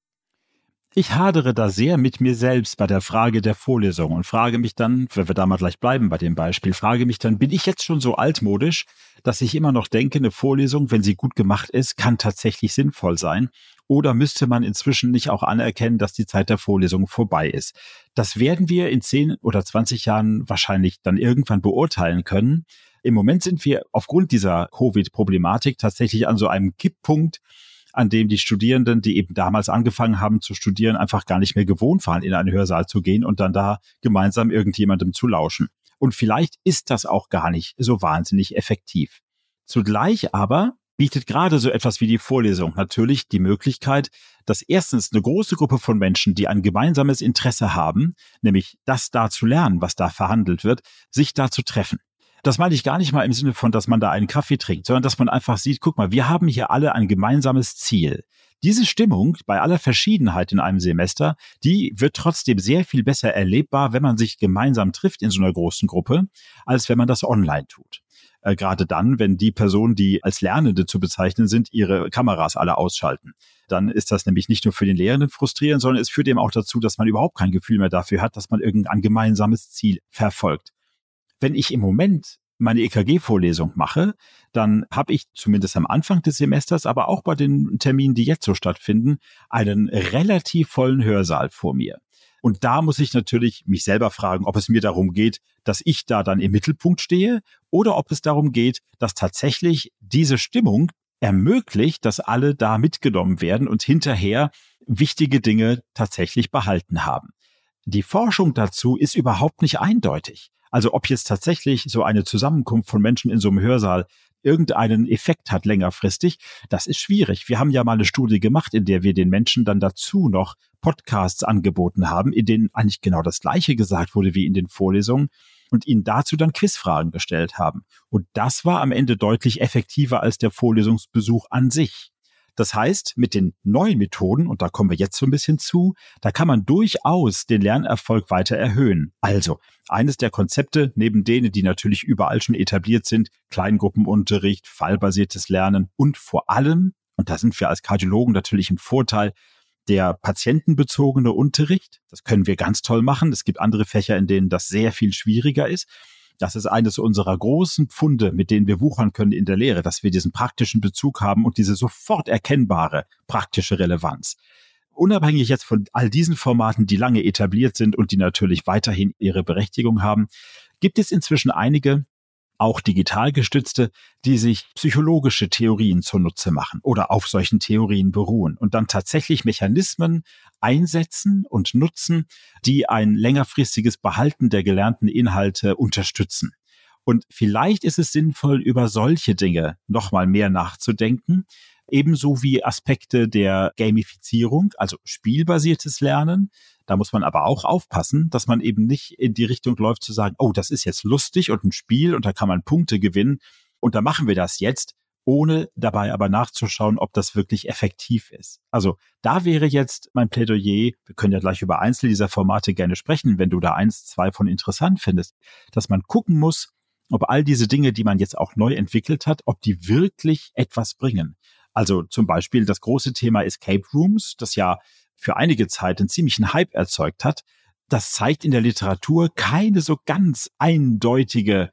S3: Ich hadere da sehr mit mir selbst bei der Frage der Vorlesung und frage mich dann, wenn wir da mal gleich bleiben bei dem Beispiel, frage mich dann, bin ich jetzt schon so altmodisch, dass ich immer noch denke, eine Vorlesung, wenn sie gut gemacht ist, kann tatsächlich sinnvoll sein? Oder müsste man inzwischen nicht auch anerkennen, dass die Zeit der Vorlesung vorbei ist? Das werden wir in zehn oder zwanzig Jahren wahrscheinlich dann irgendwann beurteilen können. Im Moment sind wir aufgrund dieser Covid-Problematik tatsächlich an so einem Kipppunkt, an dem die Studierenden, die eben damals angefangen haben zu studieren, einfach gar nicht mehr gewohnt waren, in einen Hörsaal zu gehen und dann da gemeinsam irgendjemandem zu lauschen. Und vielleicht ist das auch gar nicht so wahnsinnig effektiv. Zugleich aber bietet gerade so etwas wie die Vorlesung natürlich die Möglichkeit, dass erstens eine große Gruppe von Menschen, die ein gemeinsames Interesse haben, nämlich das da zu lernen, was da verhandelt wird, sich da zu treffen. Das meine ich gar nicht mal im Sinne von, dass man da einen Kaffee trinkt, sondern dass man einfach sieht, guck mal, wir haben hier alle ein gemeinsames Ziel. Diese Stimmung, bei aller Verschiedenheit in einem Semester, die wird trotzdem sehr viel besser erlebbar, wenn man sich gemeinsam trifft in so einer großen Gruppe, als wenn man das online tut. Äh, gerade dann, wenn die Personen, die als Lernende zu bezeichnen sind, ihre Kameras alle ausschalten. Dann ist das nämlich nicht nur für den Lehrenden frustrierend, sondern es führt eben auch dazu, dass man überhaupt kein Gefühl mehr dafür hat, dass man irgendein gemeinsames Ziel verfolgt. Wenn ich im Moment meine E K G-Vorlesung mache, dann habe ich zumindest am Anfang des Semesters, aber auch bei den Terminen, die jetzt so stattfinden, einen relativ vollen Hörsaal vor mir. Und da muss ich natürlich mich selber fragen, ob es mir darum geht, dass ich da dann im Mittelpunkt stehe oder ob es darum geht, dass tatsächlich diese Stimmung ermöglicht, dass alle da mitgenommen werden und hinterher wichtige Dinge tatsächlich behalten haben. Die Forschung dazu ist überhaupt nicht eindeutig. Also ob jetzt tatsächlich so eine Zusammenkunft von Menschen in so einem Hörsaal irgendeinen Effekt hat längerfristig, das ist schwierig. Wir haben ja mal eine Studie gemacht, in der wir den Menschen dann dazu noch Podcasts angeboten haben, in denen eigentlich genau das Gleiche gesagt wurde wie in den Vorlesungen und ihnen dazu dann Quizfragen gestellt haben. Und das war am Ende deutlich effektiver als der Vorlesungsbesuch an sich. Das heißt, mit den neuen Methoden, und da kommen wir jetzt so ein bisschen zu, da kann man durchaus den Lernerfolg weiter erhöhen. Also, eines der Konzepte, neben denen, die natürlich überall schon etabliert sind, Kleingruppenunterricht, fallbasiertes Lernen und vor allem, und da sind wir als Kardiologen natürlich im Vorteil, der patientenbezogene Unterricht. Das können wir ganz toll machen. Es gibt andere Fächer, in denen das sehr viel schwieriger ist. Das ist eines unserer großen Pfunde, mit denen wir wuchern können in der Lehre, dass wir diesen praktischen Bezug haben und diese sofort erkennbare praktische Relevanz. Unabhängig jetzt von all diesen Formaten, die lange etabliert sind und die natürlich weiterhin ihre Berechtigung haben, gibt es inzwischen einige, auch digital gestützte, die sich psychologische Theorien zunutze machen oder auf solchen Theorien beruhen und dann tatsächlich Mechanismen einsetzen und nutzen, die ein längerfristiges Behalten der gelernten Inhalte unterstützen. Und vielleicht ist es sinnvoll, über solche Dinge nochmal mehr nachzudenken, ebenso wie Aspekte der Gamifizierung, also spielbasiertes Lernen. Da muss man aber auch aufpassen, dass man eben nicht in die Richtung läuft zu sagen, oh, das ist jetzt lustig und ein Spiel und da kann man Punkte gewinnen und da machen wir das jetzt, ohne dabei aber nachzuschauen, ob das wirklich effektiv ist. Also da wäre jetzt mein Plädoyer, wir können ja gleich über einzelne dieser Formate gerne sprechen, wenn du da eins, zwei von interessant findest, dass man gucken muss, ob all diese Dinge, die man jetzt auch neu entwickelt hat, ob die wirklich etwas bringen. Also zum Beispiel das große Thema Escape Rooms, das ja für einige Zeit einen ziemlichen Hype erzeugt hat. Das zeigt in der Literatur keine so ganz eindeutige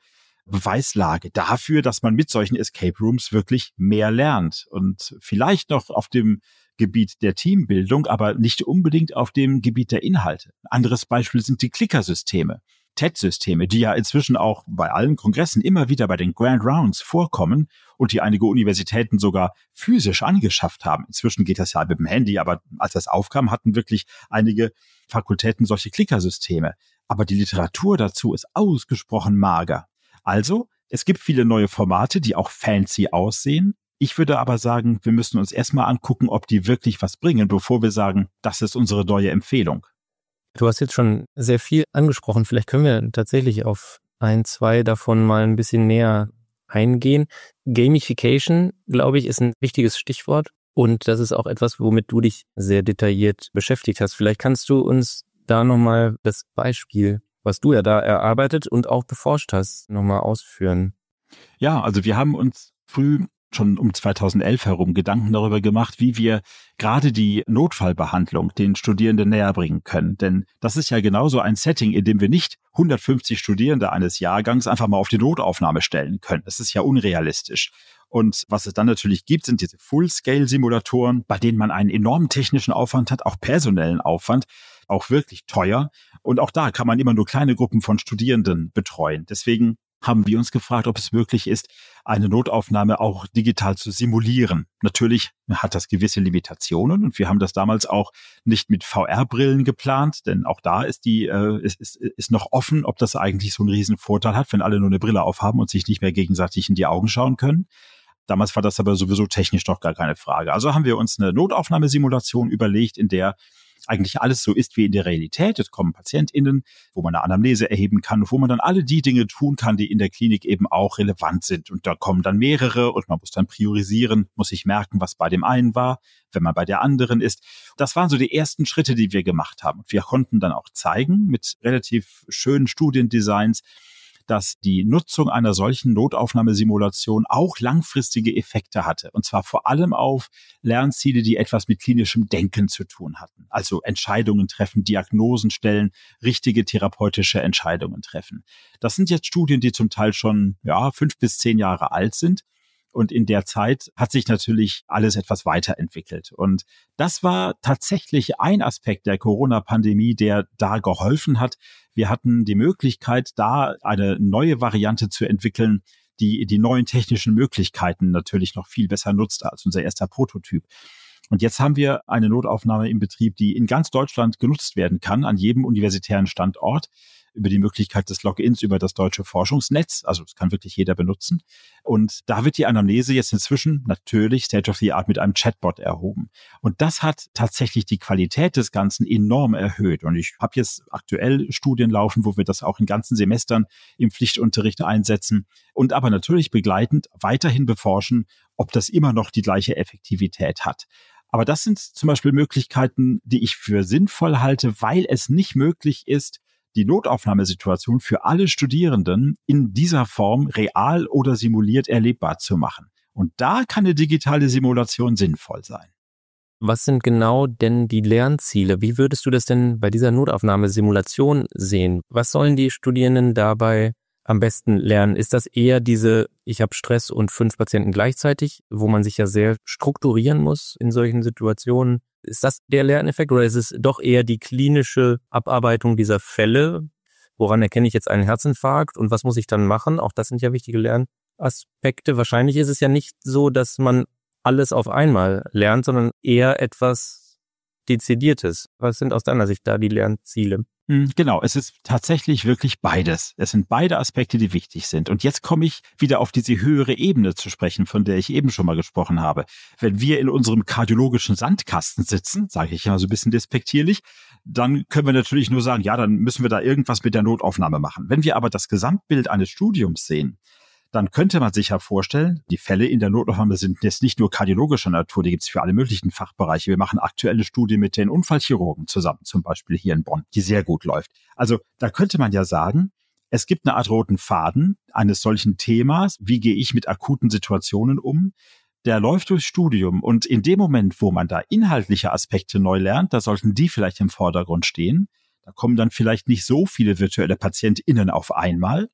S3: Beweislage dafür, dass man mit solchen Escape Rooms wirklich mehr lernt. Und vielleicht noch auf dem Gebiet der Teambildung, aber nicht unbedingt auf dem Gebiet der Inhalte. Ein anderes Beispiel sind die Clicker-Systeme, T E D-Systeme, die ja inzwischen auch bei allen Kongressen immer wieder bei den Grand Rounds vorkommen und die einige Universitäten sogar physisch angeschafft haben. Inzwischen geht das ja mit dem Handy, aber als das aufkam, hatten wirklich einige Fakultäten solche Clicker-Systeme. Aber die Literatur dazu ist ausgesprochen mager. Also, es gibt viele neue Formate, die auch fancy aussehen. Ich würde aber sagen, wir müssen uns erstmal angucken, ob die wirklich was bringen, bevor wir sagen, das ist unsere neue Empfehlung.
S2: Du hast jetzt schon sehr viel angesprochen. Vielleicht können wir tatsächlich auf ein, zwei davon mal ein bisschen näher eingehen. Gamification, glaube ich, ist ein wichtiges Stichwort. Und das ist auch etwas, womit du dich sehr detailliert beschäftigt hast. Vielleicht kannst du uns da nochmal das Beispiel, was du ja da erarbeitet und auch beforscht hast, nochmal ausführen.
S3: Ja, also wir haben uns früh schon um zweitausendelf herum Gedanken darüber gemacht, wie wir gerade die Notfallbehandlung den Studierenden näher bringen können. Denn das ist ja genauso ein Setting, in dem wir nicht hundertfünfzig Studierende eines Jahrgangs einfach mal auf die Notaufnahme stellen können. Das ist ja unrealistisch. Und was es dann natürlich gibt, sind diese Full-Scale-Simulatoren, bei denen man einen enormen technischen Aufwand hat, auch personellen Aufwand, auch wirklich teuer. Und auch da kann man immer nur kleine Gruppen von Studierenden betreuen. Deswegen haben wir uns gefragt, ob es möglich ist, eine Notaufnahme auch digital zu simulieren. Natürlich hat das gewisse Limitationen und wir haben das damals auch nicht mit V R-Brillen geplant, denn auch da ist die äh, ist, ist, ist noch offen, ob das eigentlich so einen riesen Vorteil hat, wenn alle nur eine Brille aufhaben und sich nicht mehr gegenseitig in die Augen schauen können. Damals war das aber sowieso technisch doch gar keine Frage. Also haben wir uns eine Notaufnahmesimulation überlegt, in der eigentlich alles so ist wie in der Realität. Es kommen PatientInnen, wo man eine Anamnese erheben kann, wo man dann alle die Dinge tun kann, die in der Klinik eben auch relevant sind. Und da kommen dann mehrere und man muss dann priorisieren, muss sich merken, was bei dem einen war, wenn man bei der anderen ist. Das waren so die ersten Schritte, die wir gemacht haben. Und wir konnten dann auch zeigen mit relativ schönen Studiendesigns, dass die Nutzung einer solchen Notaufnahmesimulation auch langfristige Effekte hatte. Und zwar vor allem auf Lernziele, die etwas mit klinischem Denken zu tun hatten. Also Entscheidungen treffen, Diagnosen stellen, richtige therapeutische Entscheidungen treffen. Das sind jetzt Studien, die zum Teil schon ja fünf bis zehn Jahre alt sind. Und in der Zeit hat sich natürlich alles etwas weiterentwickelt. Und das war tatsächlich ein Aspekt der Corona-Pandemie, der da geholfen hat. Wir hatten die Möglichkeit, da eine neue Variante zu entwickeln, die die neuen technischen Möglichkeiten natürlich noch viel besser nutzt als unser erster Prototyp. Und jetzt haben wir eine Notaufnahme im Betrieb, die in ganz Deutschland genutzt werden kann, an jedem universitären Standort, über die Möglichkeit des Logins über das deutsche Forschungsnetz. Also das kann wirklich jeder benutzen. Und da wird die Anamnese jetzt inzwischen natürlich State of the Art mit einem Chatbot erhoben. Und das hat tatsächlich die Qualität des Ganzen enorm erhöht. Und ich habe jetzt aktuell Studien laufen, wo wir das auch in ganzen Semestern im Pflichtunterricht einsetzen und aber natürlich begleitend weiterhin beforschen, ob das immer noch die gleiche Effektivität hat. Aber das sind zum Beispiel Möglichkeiten, die ich für sinnvoll halte, weil es nicht möglich ist, die Notaufnahmesituation für alle Studierenden in dieser Form real oder simuliert erlebbar zu machen. Und da kann eine digitale Simulation sinnvoll sein.
S2: Was sind genau denn die Lernziele? Wie würdest du das denn bei dieser Notaufnahmesimulation sehen? Was sollen die Studierenden dabei am besten lernen? Ist das eher diese, ich habe Stress und fünf Patienten gleichzeitig, wo man sich ja sehr strukturieren muss in solchen Situationen? Ist das der Lerneffekt oder ist es doch eher die klinische Abarbeitung dieser Fälle? Woran erkenne ich jetzt einen Herzinfarkt und was muss ich dann machen? Auch das sind ja wichtige Lernaspekte. Wahrscheinlich ist es ja nicht so, dass man alles auf einmal lernt, sondern eher etwas Dezidiertes. Was sind aus deiner Sicht da die Lernziele?
S3: Genau, es ist tatsächlich wirklich beides. Es sind beide Aspekte, die wichtig sind. Und jetzt komme ich wieder auf diese höhere Ebene zu sprechen, von der ich eben schon mal gesprochen habe. Wenn wir in unserem kardiologischen Sandkasten sitzen, sage ich ja so ein bisschen despektierlich, dann können wir natürlich nur sagen, ja, dann müssen wir da irgendwas mit der Notaufnahme machen. Wenn wir aber das Gesamtbild eines Studiums sehen, dann könnte man sich ja vorstellen, die Fälle in der Notaufnahme sind jetzt nicht nur kardiologischer Natur, die gibt es für alle möglichen Fachbereiche. Wir machen aktuelle Studien mit den Unfallchirurgen zusammen, zum Beispiel hier in Bonn, die sehr gut läuft. Also da könnte man ja sagen, es gibt eine Art roten Faden eines solchen Themas, wie gehe ich mit akuten Situationen um, der läuft durchs Studium und in dem Moment, wo man da inhaltliche Aspekte neu lernt, da sollten die vielleicht im Vordergrund stehen. Da kommen dann vielleicht nicht so viele virtuelle PatientInnen auf einmal,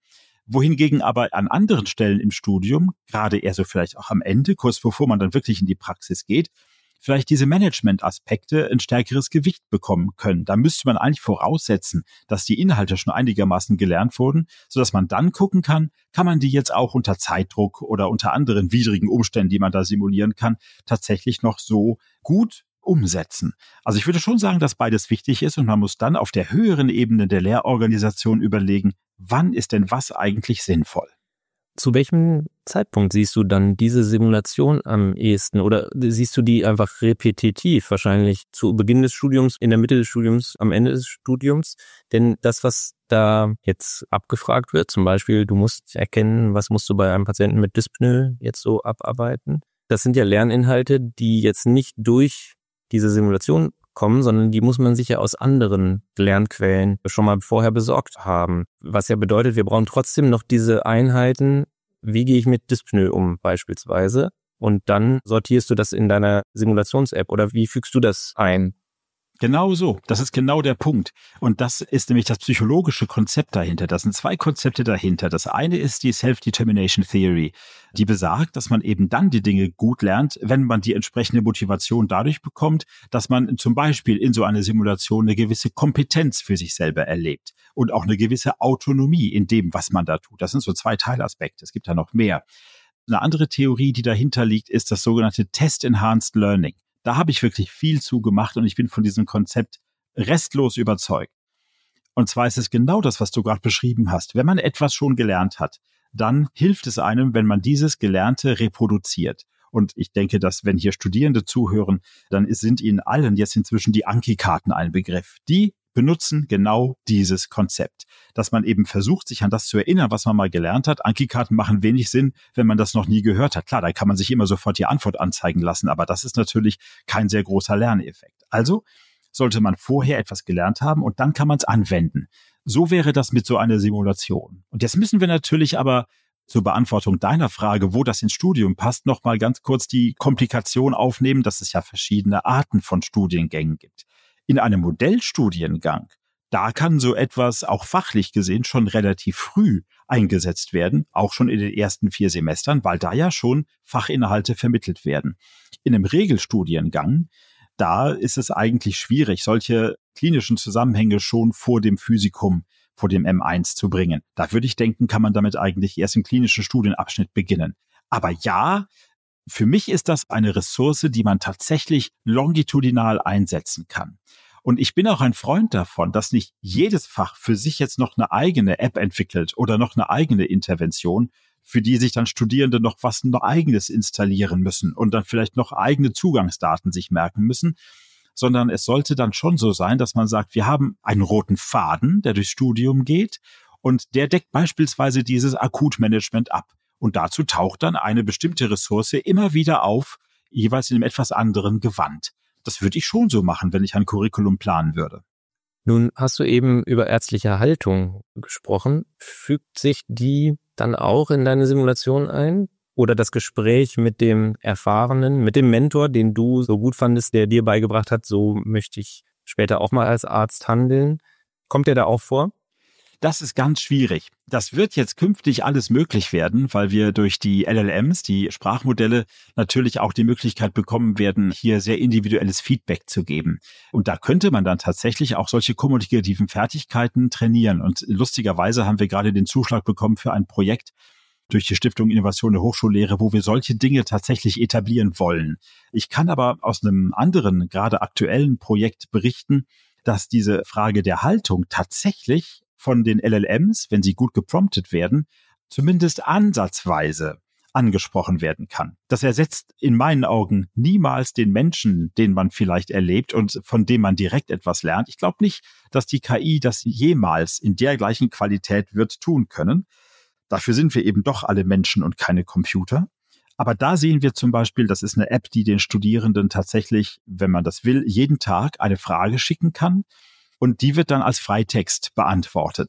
S3: Wohingegen aber an anderen Stellen im Studium, gerade eher so vielleicht auch am Ende, kurz bevor man dann wirklich in die Praxis geht, vielleicht diese Management-Aspekte ein stärkeres Gewicht bekommen können. Da müsste man eigentlich voraussetzen, dass die Inhalte schon einigermaßen gelernt wurden, sodass man dann gucken kann, kann man die jetzt auch unter Zeitdruck oder unter anderen widrigen Umständen, die man da simulieren kann, tatsächlich noch so gut umsetzen. Also ich würde schon sagen, dass beides wichtig ist und man muss dann auf der höheren Ebene der Lehrorganisation überlegen, wann ist denn was eigentlich sinnvoll?
S2: Zu welchem Zeitpunkt siehst du dann diese Simulation am ehesten? Oder siehst du die einfach repetitiv, wahrscheinlich zu Beginn des Studiums, in der Mitte des Studiums, am Ende des Studiums? Denn das, was da jetzt abgefragt wird, zum Beispiel, du musst erkennen, was musst du bei einem Patienten mit Dyspnoe jetzt so abarbeiten? Das sind ja Lerninhalte, die jetzt nicht durch diese Simulation kommen, sondern die muss man sich ja aus anderen Lernquellen schon mal vorher besorgt haben. Was ja bedeutet, wir brauchen trotzdem noch diese Einheiten, wie gehe ich mit Dyspnoe um beispielsweise, und dann sortierst du das in deiner Simulations-App oder wie fügst du das ein?
S3: Genau so. Das ist genau der Punkt. Und das ist nämlich das psychologische Konzept dahinter. Das sind zwei Konzepte dahinter. Das eine ist die Self-Determination Theory, die besagt, dass man eben dann die Dinge gut lernt, wenn man die entsprechende Motivation dadurch bekommt, dass man zum Beispiel in so einer Simulation eine gewisse Kompetenz für sich selber erlebt und auch eine gewisse Autonomie in dem, was man da tut. Das sind so zwei Teilaspekte. Es gibt da noch mehr. Eine andere Theorie, die dahinter liegt, ist das sogenannte Test-Enhanced Learning. Da habe ich wirklich viel zu gemacht und ich bin von diesem Konzept restlos überzeugt. Und zwar ist es genau das, was du gerade beschrieben hast. Wenn man etwas schon gelernt hat, dann hilft es einem, wenn man dieses Gelernte reproduziert. Und ich denke, dass wenn hier Studierende zuhören, dann sind ihnen allen jetzt inzwischen die Anki-Karten ein Begriff. Die benutzen genau dieses Konzept, dass man eben versucht, sich an das zu erinnern, was man mal gelernt hat. Anki-Karten machen wenig Sinn, wenn man das noch nie gehört hat. Klar, da kann man sich immer sofort die Antwort anzeigen lassen, aber das ist natürlich kein sehr großer Lerneffekt. Also sollte man vorher etwas gelernt haben und dann kann man es anwenden. So wäre das mit so einer Simulation. Und jetzt müssen wir natürlich aber zur Beantwortung deiner Frage, wo das ins Studium passt, noch mal ganz kurz die Komplikation aufnehmen, dass es ja verschiedene Arten von Studiengängen gibt. In einem Modellstudiengang, da kann so etwas auch fachlich gesehen schon relativ früh eingesetzt werden, auch schon in den ersten vier Semestern, weil da ja schon Fachinhalte vermittelt werden. In einem Regelstudiengang, da ist es eigentlich schwierig, solche klinischen Zusammenhänge schon vor dem Physikum, vor dem M eins zu bringen. Da würde ich denken, kann man damit eigentlich erst im klinischen Studienabschnitt beginnen. Aber ja, für mich ist das eine Ressource, die man tatsächlich longitudinal einsetzen kann. Und ich bin auch ein Freund davon, dass nicht jedes Fach für sich jetzt noch eine eigene App entwickelt oder noch eine eigene Intervention, für die sich dann Studierende noch was noch eigenes installieren müssen und dann vielleicht noch eigene Zugangsdaten sich merken müssen, sondern es sollte dann schon so sein, dass man sagt, wir haben einen roten Faden, der durchs Studium geht und der deckt beispielsweise dieses Akutmanagement ab. Und dazu taucht dann eine bestimmte Ressource immer wieder auf, jeweils in einem etwas anderen Gewand. Das würde ich schon so machen, wenn ich ein Curriculum planen würde.
S2: Nun hast du eben über ärztliche Haltung gesprochen. Fügt sich die dann auch in deine Simulation ein? Oder das Gespräch mit dem Erfahrenen, mit dem Mentor, den du so gut fandest, der dir beigebracht hat, so möchte ich später auch mal als Arzt handeln. Kommt der da auch vor?
S3: Das ist ganz schwierig. Das wird jetzt künftig alles möglich werden, weil wir durch die L L Ms, die Sprachmodelle, natürlich auch die Möglichkeit bekommen werden, hier sehr individuelles Feedback zu geben. Und da könnte man dann tatsächlich auch solche kommunikativen Fertigkeiten trainieren. Und lustigerweise haben wir gerade den Zuschlag bekommen für ein Projekt durch die Stiftung Innovation der Hochschullehre, wo wir solche Dinge tatsächlich etablieren wollen. Ich kann aber aus einem anderen, gerade aktuellen Projekt berichten, dass diese Frage der Haltung tatsächlich von den L L Ms, wenn sie gut gepromptet werden, zumindest ansatzweise angesprochen werden kann. Das ersetzt in meinen Augen niemals den Menschen, den man vielleicht erlebt und von dem man direkt etwas lernt. Ich glaube nicht, dass die K I das jemals in der gleichen Qualität wird tun können. Dafür sind wir eben doch alle Menschen und keine Computer. Aber da sehen wir zum Beispiel, das ist eine App, die den Studierenden tatsächlich, wenn man das will, jeden Tag eine Frage schicken kann. Und die wird dann als Freitext beantwortet.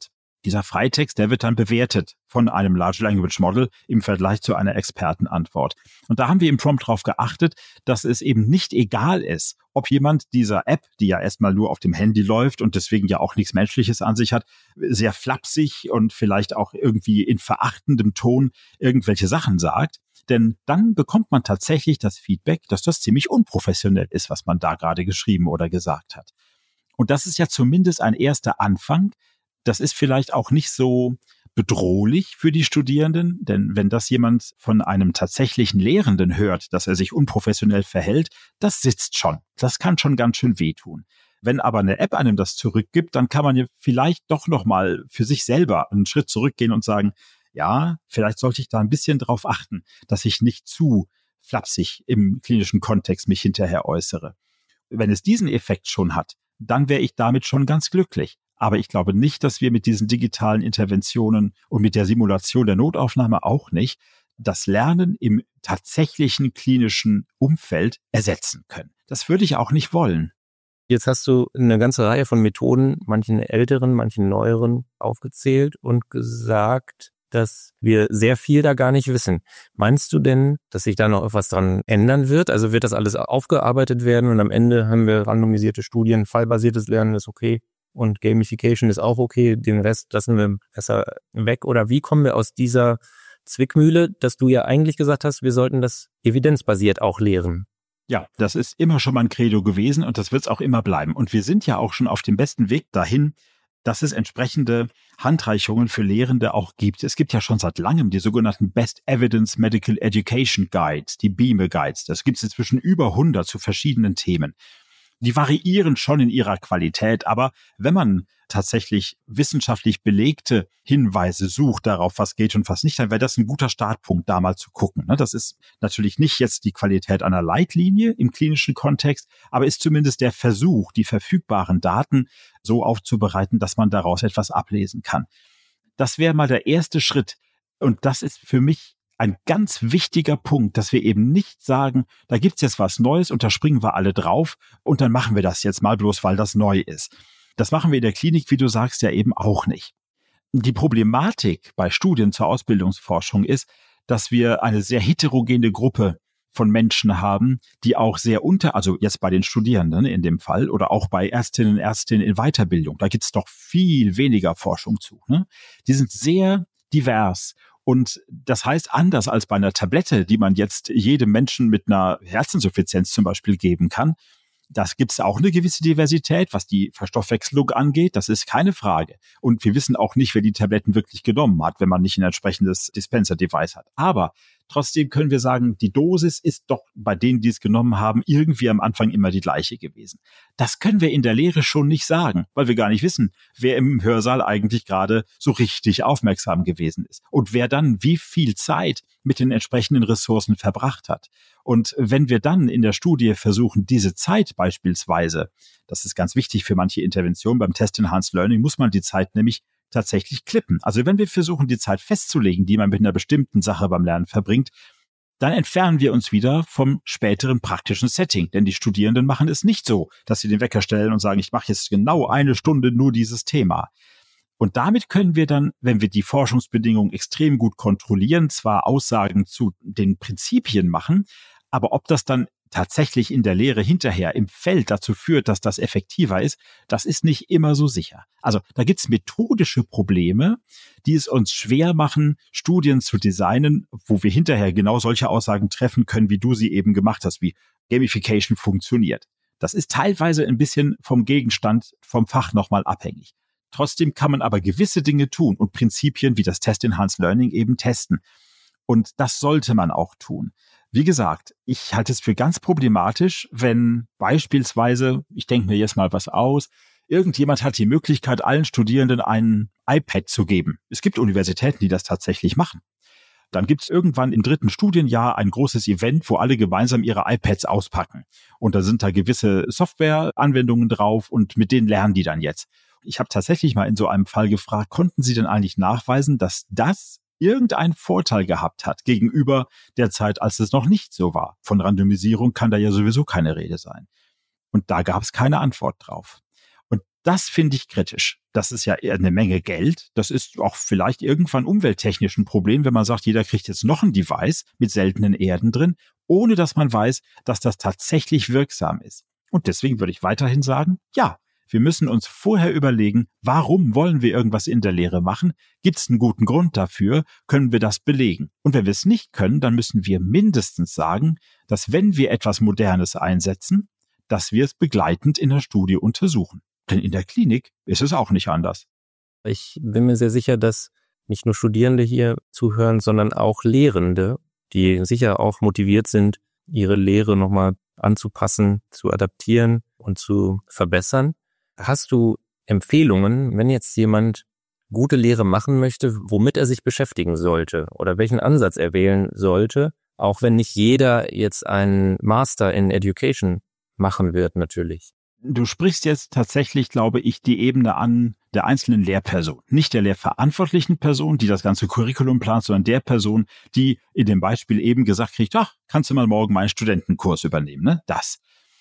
S3: Dieser Freitext, der wird dann bewertet von einem Large Language Model im Vergleich zu einer Expertenantwort. Und da haben wir im Prompt darauf geachtet, dass es eben nicht egal ist, ob jemand dieser App, die ja erstmal nur auf dem Handy läuft und deswegen ja auch nichts Menschliches an sich hat, sehr flapsig und vielleicht auch irgendwie in verachtendem Ton irgendwelche Sachen sagt. Denn dann bekommt man tatsächlich das Feedback, dass das ziemlich unprofessionell ist, was man da gerade geschrieben oder gesagt hat. Und das ist ja zumindest ein erster Anfang. Das ist vielleicht auch nicht so bedrohlich für die Studierenden, denn wenn das jemand von einem tatsächlichen Lehrenden hört, dass er sich unprofessionell verhält, das sitzt schon. Das kann schon ganz schön wehtun. Wenn aber eine App einem das zurückgibt, dann kann man ja vielleicht doch nochmal für sich selber einen Schritt zurückgehen und sagen, ja, vielleicht sollte ich da ein bisschen drauf achten, dass ich nicht zu flapsig im klinischen Kontext mich hinterher äußere. Wenn es diesen Effekt schon hat, dann wäre ich damit schon ganz glücklich. Aber ich glaube nicht, dass wir mit diesen digitalen Interventionen und mit der Simulation der Notaufnahme auch nicht das Lernen im tatsächlichen klinischen Umfeld ersetzen können. Das würde ich auch nicht wollen.
S2: Jetzt hast du eine ganze Reihe von Methoden, manchen älteren, manchen neueren, aufgezählt und gesagt, dass wir sehr viel da gar nicht wissen. Meinst du denn, dass sich da noch etwas dran ändern wird? Also wird das alles aufgearbeitet werden und am Ende haben wir randomisierte Studien, fallbasiertes Lernen ist okay und Gamification ist auch okay, den Rest lassen wir besser weg? Oder wie kommen wir aus dieser Zwickmühle, dass du ja eigentlich gesagt hast, wir sollten das evidenzbasiert auch lehren?
S3: Ja, das ist immer schon mal ein Credo gewesen und das wird es auch immer bleiben. Und wir sind ja auch schon auf dem besten Weg dahin, dass es entsprechende Handreichungen für Lehrende auch gibt. Es gibt ja schon seit langem die sogenannten Best Evidence Medical Education Guides, die B I M E Guides. Das gibt es inzwischen über hundert zu verschiedenen Themen. Die variieren schon in ihrer Qualität, aber wenn man tatsächlich wissenschaftlich belegte Hinweise sucht darauf, was geht und was nicht, dann wäre das ein guter Startpunkt, da mal zu gucken. Das ist natürlich nicht jetzt die Qualität einer Leitlinie im klinischen Kontext, aber ist zumindest der Versuch, die verfügbaren Daten so aufzubereiten, dass man daraus etwas ablesen kann. Das wäre mal der erste Schritt. Und das ist für mich ein ganz wichtiger Punkt, dass wir eben nicht sagen, da gibt's jetzt was Neues und da springen wir alle drauf und dann machen wir das jetzt mal bloß, weil das neu ist. Das machen wir in der Klinik, wie du sagst, ja eben auch nicht. Die Problematik bei Studien zur Ausbildungsforschung ist, dass wir eine sehr heterogene Gruppe von Menschen haben, die auch sehr unter, also jetzt bei den Studierenden in dem Fall oder auch bei Ärztinnen und Ärzten in Weiterbildung, da gibt's doch viel weniger Forschung zu. Ne? Die sind sehr divers. Und das heißt, anders als bei einer Tablette, die man jetzt jedem Menschen mit einer Herzinsuffizienz zum Beispiel geben kann, das gibt es auch eine gewisse Diversität, was die Verstoffwechselung angeht, das ist keine Frage. Und wir wissen auch nicht, wer die Tabletten wirklich genommen hat, wenn man nicht ein entsprechendes Dispenser-Device hat. Aber trotzdem können wir sagen, die Dosis ist doch bei denen, die es genommen haben, irgendwie am Anfang immer die gleiche gewesen. Das können wir in der Lehre schon nicht sagen, weil wir gar nicht wissen, wer im Hörsaal eigentlich gerade so richtig aufmerksam gewesen ist und wer dann wie viel Zeit mit den entsprechenden Ressourcen verbracht hat. Und wenn wir dann in der Studie versuchen, diese Zeit beispielsweise, das ist ganz wichtig für manche Interventionen, beim Test Enhanced Learning muss man die Zeit nämlich tatsächlich klippen. Also wenn wir versuchen, die Zeit festzulegen, die man mit einer bestimmten Sache beim Lernen verbringt, dann entfernen wir uns wieder vom späteren praktischen Setting. Denn die Studierenden machen es nicht so, dass sie den Wecker stellen und sagen, ich mache jetzt genau eine Stunde nur dieses Thema. Und damit können wir dann, wenn wir die Forschungsbedingungen extrem gut kontrollieren, zwar Aussagen zu den Prinzipien machen, aber ob das dann tatsächlich in der Lehre hinterher im Feld dazu führt, dass das effektiver ist, das ist nicht immer so sicher. Also da gibt's methodische Probleme, die es uns schwer machen, Studien zu designen, wo wir hinterher genau solche Aussagen treffen können, wie du sie eben gemacht hast, wie Gamification funktioniert. Das ist teilweise ein bisschen vom Gegenstand, vom Fach nochmal abhängig. Trotzdem kann man aber gewisse Dinge tun und Prinzipien wie das Test Enhanced Learning eben testen. Und das sollte man auch tun. Wie gesagt, ich halte es für ganz problematisch, wenn beispielsweise, ich denke mir jetzt mal was aus, irgendjemand hat die Möglichkeit, allen Studierenden ein iPad zu geben. Es gibt Universitäten, die das tatsächlich machen. Dann gibt es irgendwann im dritten Studienjahr ein großes Event, wo alle gemeinsam ihre iPads auspacken. Und da sind da gewisse Softwareanwendungen drauf und mit denen lernen die dann jetzt. Ich habe tatsächlich mal in so einem Fall gefragt, konnten Sie denn eigentlich nachweisen, dass das irgendeinen Vorteil gehabt hat gegenüber der Zeit, als es noch nicht so war? Von Randomisierung kann da ja sowieso keine Rede sein. Und da gab es keine Antwort drauf. Und Das finde ich kritisch. Das ist ja eine Menge Geld. Das ist auch vielleicht irgendwann umwelttechnisch ein Problem, wenn man sagt, jeder kriegt jetzt noch ein Device mit seltenen Erden drin, ohne dass man weiß, dass das tatsächlich wirksam ist. Und deswegen würde ich weiterhin sagen, ja, wir müssen uns vorher überlegen, warum wollen wir irgendwas in der Lehre machen? Gibt es einen guten Grund dafür? Können wir das belegen? Und wenn wir es nicht können, dann müssen wir mindestens sagen, dass wenn wir etwas Modernes einsetzen, dass wir es begleitend in der Studie untersuchen. Denn in der Klinik ist es auch nicht anders.
S2: Ich bin mir sehr sicher, dass nicht nur Studierende hier zuhören, sondern auch Lehrende, die sicher auch motiviert sind, ihre Lehre nochmal anzupassen, zu adaptieren und zu verbessern. Hast du Empfehlungen, wenn jetzt jemand gute Lehre machen möchte, womit er sich beschäftigen sollte oder welchen Ansatz er wählen sollte, auch wenn nicht jeder jetzt einen Master in Education machen wird natürlich?
S3: Du sprichst jetzt tatsächlich, glaube ich, die Ebene an der einzelnen Lehrperson. Nicht der lehrverantwortlichen Person, die das ganze Curriculum plant, sondern der Person, die in dem Beispiel eben gesagt kriegt, ach, kannst du mal morgen meinen Studentenkurs übernehmen, ne? Das.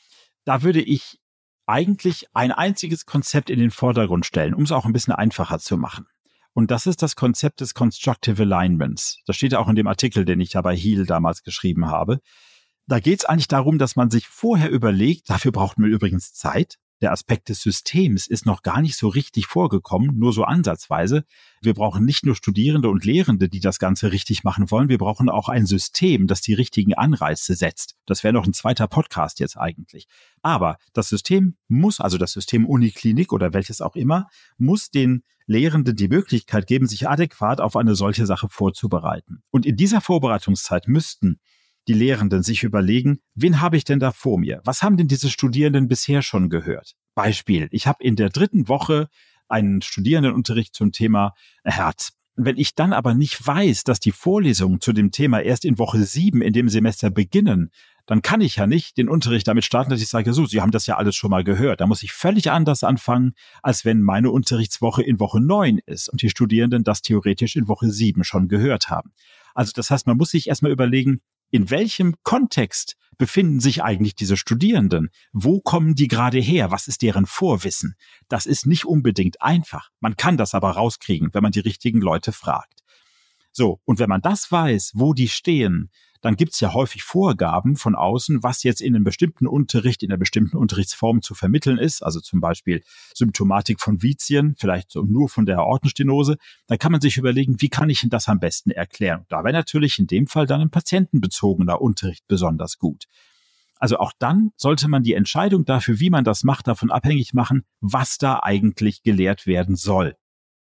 S3: Da würde ich eigentlich ein einziges Konzept in den Vordergrund stellen, um es auch ein bisschen einfacher zu machen. Und das ist das Konzept des Constructive Alignments. Das steht auch in dem Artikel, den ich ja bei Heal damals geschrieben habe. Da geht es eigentlich darum, dass man sich vorher überlegt, dafür braucht man übrigens Zeit. Der Aspekt des Systems ist noch gar nicht so richtig vorgekommen, nur so ansatzweise. Wir brauchen nicht nur Studierende und Lehrende, die das Ganze richtig machen wollen, wir brauchen auch ein System, das die richtigen Anreize setzt. Das wäre noch ein zweiter Podcast jetzt eigentlich. Aber das System muss, also das System Uniklinik oder welches auch immer, muss den Lehrenden die Möglichkeit geben, sich adäquat auf eine solche Sache vorzubereiten. Und in dieser Vorbereitungszeit müssten die Lehrenden sich überlegen, wen habe ich denn da vor mir? Was haben denn diese Studierenden bisher schon gehört? Beispiel, ich habe in der dritten Woche einen Studierendenunterricht zum Thema Herz. Wenn ich dann aber nicht weiß, dass die Vorlesungen zu dem Thema erst in Woche sieben in dem Semester beginnen, dann kann ich ja nicht den Unterricht damit starten, dass ich sage, so, Sie haben das ja alles schon mal gehört. Da muss ich völlig anders anfangen, als wenn meine Unterrichtswoche in Woche neun ist und die Studierenden das theoretisch in Woche sieben schon gehört haben. Also das heißt, man muss sich erstmal überlegen, in welchem Kontext befinden sich eigentlich diese Studierenden? Wo kommen die gerade her? Was ist deren Vorwissen? Das ist nicht unbedingt einfach. Man kann das aber rauskriegen, wenn man die richtigen Leute fragt. So, und wenn man das weiß, wo die stehen, dann gibt's ja häufig Vorgaben von außen, was jetzt in einem bestimmten Unterricht, in einer bestimmten Unterrichtsform zu vermitteln ist, also zum Beispiel Symptomatik von Vizien, vielleicht so nur von der Aortenstenose. Da kann man sich überlegen, wie kann ich denn das am besten erklären? Da wäre natürlich in dem Fall dann ein patientenbezogener Unterricht besonders gut. Also auch dann sollte man die Entscheidung dafür, wie man das macht, davon abhängig machen, was da eigentlich gelehrt werden soll.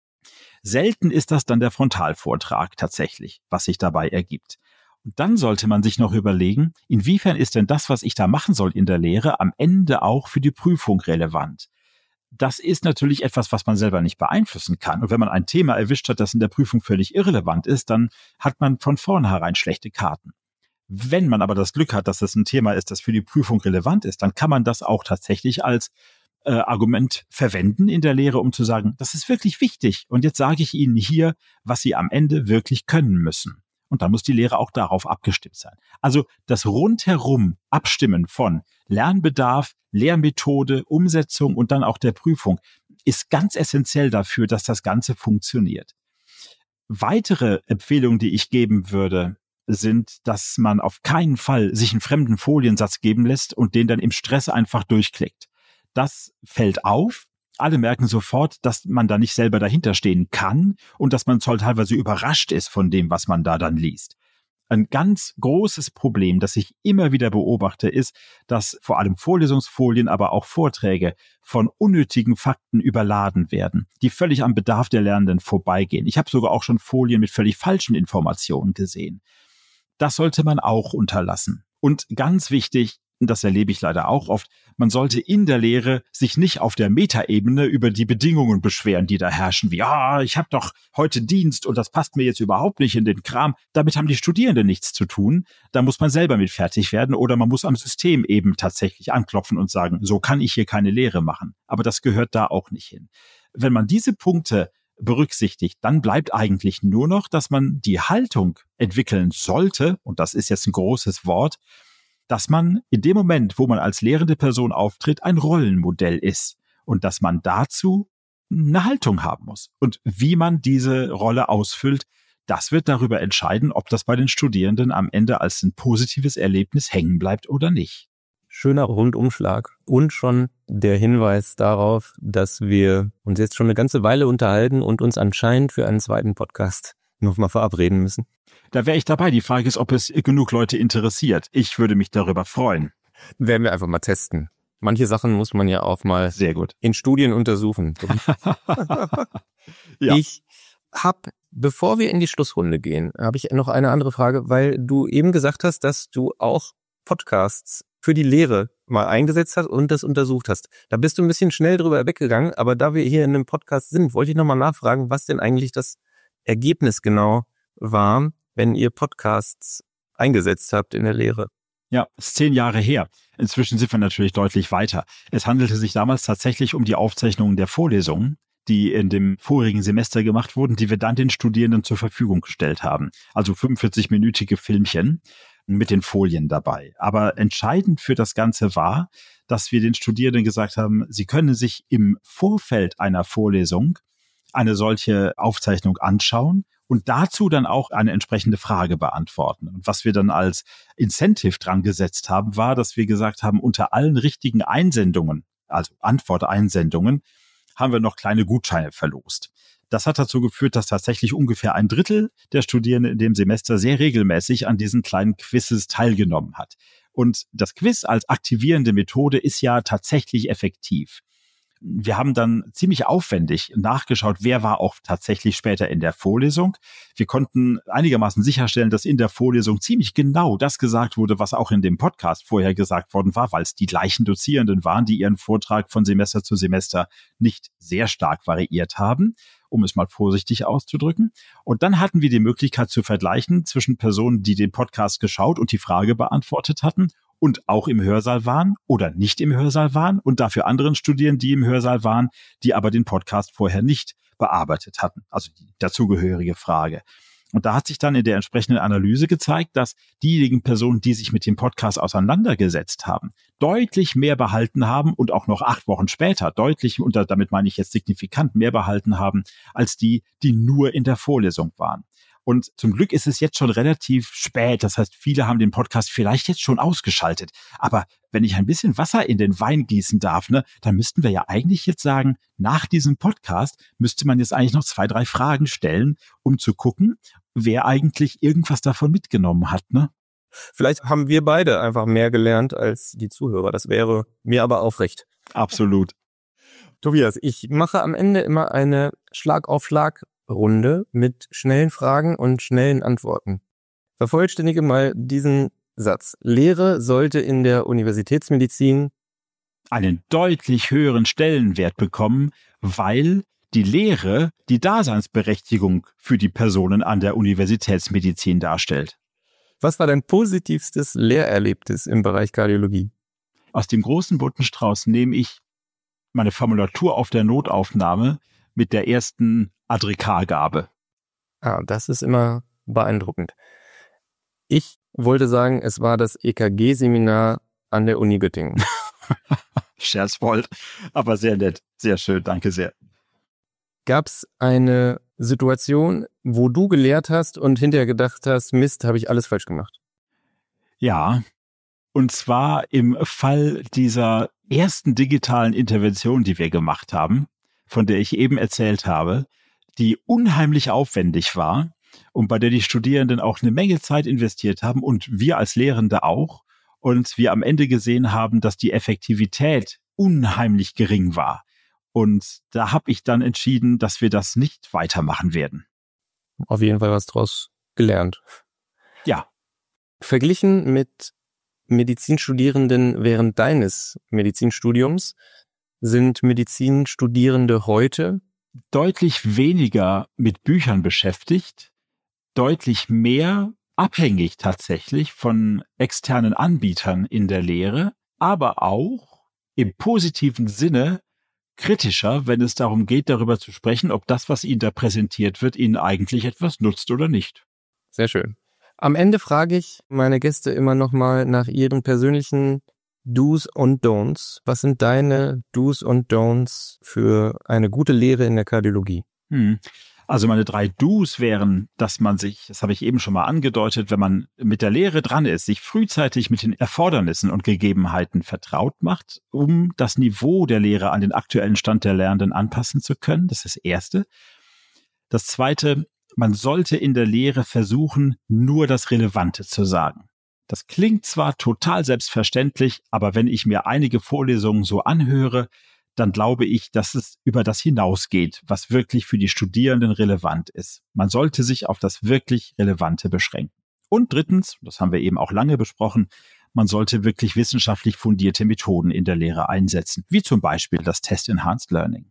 S3: Selten ist das dann der Frontalvortrag tatsächlich, was sich dabei ergibt. Und dann sollte man sich noch überlegen, inwiefern ist denn das, was ich da machen soll in der Lehre, am Ende auch für die Prüfung relevant? Das ist natürlich etwas, was man selber nicht beeinflussen kann. Und wenn man ein Thema erwischt hat, das in der Prüfung völlig irrelevant ist, dann hat man von vornherein schlechte Karten. Wenn man aber das Glück hat, dass es ein Thema ist, das für die Prüfung relevant ist, dann kann man das auch tatsächlich als äh, Argument verwenden in der Lehre, um zu sagen, das ist wirklich wichtig. Und jetzt sage ich Ihnen hier, was Sie am Ende wirklich können müssen. Und dann muss die Lehre auch darauf abgestimmt sein. Also das rundherum Abstimmen von Lernbedarf, Lehrmethode, Umsetzung und dann auch der Prüfung ist ganz essentiell dafür, dass das Ganze funktioniert. Weitere Empfehlungen, die ich geben würde, sind, dass man auf keinen Fall sich einen fremden Foliensatz geben lässt und den dann im Stress einfach durchklickt. Das fällt auf. Alle merken sofort, dass man da nicht selber dahinter stehen kann und dass man teilweise überrascht ist von dem, was man da dann liest. Ein ganz großes Problem, das ich immer wieder beobachte, ist, dass vor allem Vorlesungsfolien, aber auch Vorträge von unnötigen Fakten überladen werden, die völlig am Bedarf der Lernenden vorbeigehen. Ich habe sogar auch schon Folien mit völlig falschen Informationen gesehen. Das sollte man auch unterlassen. Und ganz wichtig, das erlebe ich leider auch oft, man sollte in der Lehre sich nicht auf der Metaebene über die Bedingungen beschweren, die da herrschen, wie, ah, ich habe doch heute Dienst und das passt mir jetzt überhaupt nicht in den Kram. Damit haben die Studierenden nichts zu tun. Da muss man selber mit fertig werden oder man muss am System eben tatsächlich anklopfen und sagen, so kann ich hier keine Lehre machen. Aber das gehört da auch nicht hin. Wenn man diese Punkte berücksichtigt, dann bleibt eigentlich nur noch, dass man die Haltung entwickeln sollte, und das ist jetzt ein großes Wort, dass man in dem Moment, wo man als lehrende Person auftritt, ein Rollenmodell ist und dass man dazu eine Haltung haben muss. Und wie man diese Rolle ausfüllt, das wird darüber entscheiden, ob das bei den Studierenden am Ende als ein positives Erlebnis hängen bleibt oder nicht.
S2: Schöner Rundumschlag und schon der Hinweis darauf, dass wir uns jetzt schon eine ganze Weile unterhalten und uns anscheinend für einen zweiten Podcast noch mal verabreden müssen.
S3: Da wäre ich dabei. Die Frage ist, ob es genug Leute interessiert. Ich würde mich darüber freuen.
S2: Werden wir einfach mal testen. Manche Sachen muss man ja auch mal
S3: Sehr gut.
S2: in Studien untersuchen.
S3: Ja.
S2: Ich habe, bevor wir in die Schlussrunde gehen, habe ich noch eine andere Frage, weil du eben gesagt hast, dass du auch Podcasts für die Lehre mal eingesetzt hast und das untersucht hast. Da bist du ein bisschen schnell drüber weggegangen, aber da wir hier in einem Podcast sind, wollte ich nochmal nachfragen, was denn eigentlich das Ergebnis genau war, wenn ihr Podcasts eingesetzt habt in der Lehre.
S3: Ja, ist zehn Jahre her. Inzwischen sind wir natürlich deutlich weiter. Es handelte sich damals tatsächlich um die Aufzeichnungen der Vorlesungen, die in dem vorigen Semester gemacht wurden, die wir dann den Studierenden zur Verfügung gestellt haben. Also fünfundvierzig-minütige Filmchen mit den Folien dabei. Aber entscheidend für das Ganze war, dass wir den Studierenden gesagt haben, sie können sich im Vorfeld einer Vorlesung eine solche Aufzeichnung anschauen und dazu dann auch eine entsprechende Frage beantworten. Und was wir dann als Incentive dran gesetzt haben, war, dass wir gesagt haben, unter allen richtigen Einsendungen, also Antworteinsendungen, haben wir noch kleine Gutscheine verlost. Das hat dazu geführt, dass tatsächlich ungefähr ein Drittel der Studierenden in dem Semester sehr regelmäßig an diesen kleinen Quizzes teilgenommen hat. Und das Quiz als aktivierende Methode ist ja tatsächlich effektiv. Wir haben dann ziemlich aufwendig nachgeschaut, wer war auch tatsächlich später in der Vorlesung. Wir konnten einigermaßen sicherstellen, dass in der Vorlesung ziemlich genau das gesagt wurde, was auch in dem Podcast vorher gesagt worden war, weil es die gleichen Dozierenden waren, die ihren Vortrag von Semester zu Semester nicht sehr stark variiert haben, um es mal vorsichtig auszudrücken. Und dann hatten wir die Möglichkeit zu vergleichen zwischen Personen, die den Podcast geschaut und die Frage beantwortet hatten und auch im Hörsaal waren oder nicht im Hörsaal waren und dafür anderen Studierenden, die im Hörsaal waren, die aber den Podcast vorher nicht bearbeitet hatten. Also die dazugehörige Frage. Und da hat sich dann in der entsprechenden Analyse gezeigt, dass diejenigen Personen, die sich mit dem Podcast auseinandergesetzt haben, deutlich mehr behalten haben und auch noch acht Wochen später deutlich, und damit meine ich jetzt signifikant mehr behalten haben, als die, die nur in der Vorlesung waren. Und zum Glück ist es jetzt schon relativ spät. Das heißt, viele haben den Podcast vielleicht jetzt schon ausgeschaltet. Aber wenn ich ein bisschen Wasser in den Wein gießen darf, ne, dann müssten wir ja eigentlich jetzt sagen, nach diesem Podcast müsste man jetzt eigentlich noch zwei, drei Fragen stellen, um zu gucken, wer eigentlich irgendwas davon mitgenommen hat, ne?
S2: Vielleicht haben wir beide einfach mehr gelernt als die Zuhörer. Das wäre mir aber auch recht.
S3: Absolut.
S2: Tobias, ich mache am Ende immer eine Schlag-auf-Schlag-Runde mit schnellen Fragen und schnellen Antworten. Vervollständige mal diesen Satz. Lehre sollte in der Universitätsmedizin
S3: einen deutlich höheren Stellenwert bekommen, weil die Lehre die Daseinsberechtigung für die Personen an der Universitätsmedizin darstellt.
S2: Was war dein positivstes Lehrerlebnis im Bereich Kardiologie?
S3: Aus dem großen bunten Strauß nehme ich meine Formulatur auf der Notaufnahme mit der ersten Adrekalgabe.
S2: Ah, das ist immer beeindruckend. Ich wollte sagen, es war das E K G-Seminar an der Uni Göttingen.
S3: Scherzvoll, aber sehr nett. Sehr schön, danke sehr.
S2: Gab es eine Situation, wo du gelehrt hast und hinterher gedacht hast, Mist, habe ich alles falsch gemacht?
S3: Ja, und zwar im Fall dieser ersten digitalen Intervention, die wir gemacht haben, von der ich eben erzählt habe, die unheimlich aufwendig war und bei der die Studierenden auch eine Menge Zeit investiert haben und wir als Lehrende auch. Und wir am Ende gesehen haben, dass die Effektivität unheimlich gering war. Und da habe ich dann entschieden, dass wir das nicht weitermachen werden.
S2: Auf jeden Fall was draus gelernt.
S3: Ja.
S2: Verglichen mit Medizinstudierenden während deines Medizinstudiums sind Medizinstudierende heute
S3: deutlich weniger mit Büchern beschäftigt, deutlich mehr abhängig tatsächlich von externen Anbietern in der Lehre, aber auch im positiven Sinne kritischer, wenn es darum geht, darüber zu sprechen, ob das, was ihnen da präsentiert wird, ihnen eigentlich etwas nutzt oder nicht.
S2: Sehr schön. Am Ende frage ich meine Gäste immer nochmal nach ihren persönlichen Do's und Don'ts. Was sind deine Do's und Don'ts für eine gute Lehre in der Kardiologie?
S3: Hm. Also meine drei Do's wären, dass man sich, das habe ich eben schon mal angedeutet, wenn man mit der Lehre dran ist, sich frühzeitig mit den Erfordernissen und Gegebenheiten vertraut macht, um das Niveau der Lehre an den aktuellen Stand der Lernenden anpassen zu können. Das ist das Erste. Das Zweite, man sollte in der Lehre versuchen, nur das Relevante zu sagen. Das klingt zwar total selbstverständlich, aber wenn ich mir einige Vorlesungen so anhöre, dann glaube ich, dass es über das hinausgeht, was wirklich für die Studierenden relevant ist. Man sollte sich auf das wirklich Relevante beschränken. Und drittens, das haben wir eben auch lange besprochen, man sollte wirklich wissenschaftlich fundierte Methoden in der Lehre einsetzen, wie zum Beispiel das Test-Enhanced Learning.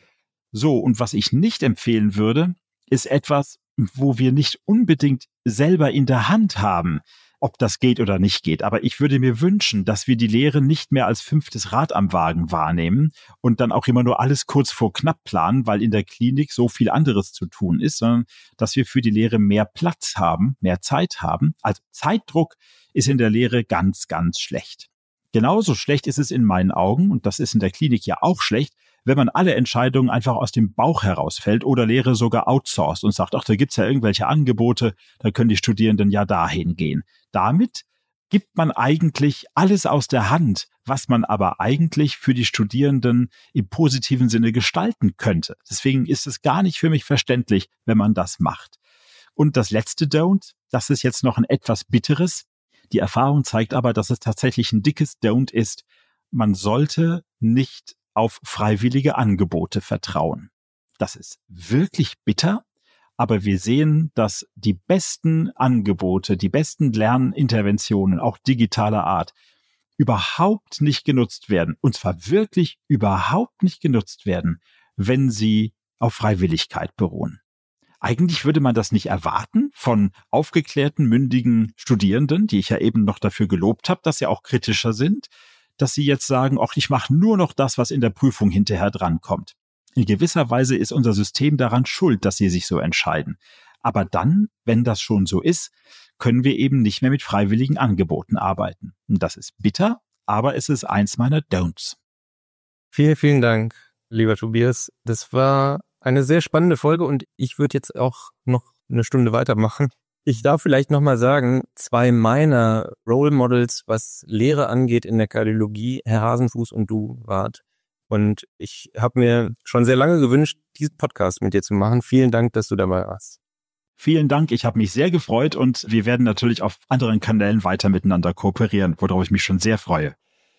S3: So, und was ich nicht empfehlen würde, ist etwas, wo wir nicht unbedingt selber in der Hand haben, ob das geht oder nicht geht. Aber ich würde mir wünschen, dass wir die Lehre nicht mehr als fünftes Rad am Wagen wahrnehmen und dann auch immer nur alles kurz vor knapp planen, weil in der Klinik so viel anderes zu tun ist, sondern dass wir für die Lehre mehr Platz haben, mehr Zeit haben. Also Zeitdruck ist in der Lehre ganz, ganz schlecht. Genauso schlecht ist es in meinen Augen, und das ist in der Klinik ja auch schlecht, wenn man alle Entscheidungen einfach aus dem Bauch herausfällt oder Lehre sogar outsourced und sagt, ach, da gibt's ja irgendwelche Angebote, da können die Studierenden ja dahin gehen. Damit gibt man eigentlich alles aus der Hand, was man aber eigentlich für die Studierenden im positiven Sinne gestalten könnte. Deswegen ist es gar nicht für mich verständlich, wenn man das macht. Und das letzte Don't, das ist jetzt noch ein etwas bitteres. Die Erfahrung zeigt aber, dass es tatsächlich ein dickes Don't ist. Man sollte nicht auf freiwillige Angebote vertrauen. Das ist wirklich bitter, aber wir sehen, dass die besten Angebote, die besten Lerninterventionen, auch digitaler Art, überhaupt nicht genutzt werden. Und zwar wirklich überhaupt nicht genutzt werden, wenn sie auf Freiwilligkeit beruhen. Eigentlich würde man das nicht erwarten von aufgeklärten, mündigen Studierenden, die ich ja eben noch dafür gelobt habe, dass sie auch kritischer sind, dass sie jetzt sagen, ach, ich mache nur noch das, was in der Prüfung hinterher drankommt. In gewisser Weise ist unser System daran schuld, dass sie sich so entscheiden. Aber dann, wenn das schon so ist, können wir eben nicht mehr mit freiwilligen Angeboten arbeiten. Und das ist bitter, aber es ist eins meiner Don'ts.
S2: Vielen, vielen Dank, lieber Tobias. Das war eine sehr spannende Folge und ich würde jetzt auch noch eine Stunde weitermachen. Ich darf vielleicht nochmal sagen, zwei meiner Role Models, was Lehre angeht in der Kardiologie, Herr Hasenfuß und du wart. Und ich habe mir schon sehr lange gewünscht, diesen Podcast mit dir zu machen. Vielen Dank, dass du dabei warst.
S3: Vielen Dank, ich habe mich sehr gefreut und wir werden natürlich auf anderen Kanälen weiter miteinander kooperieren, worauf ich mich schon sehr freue.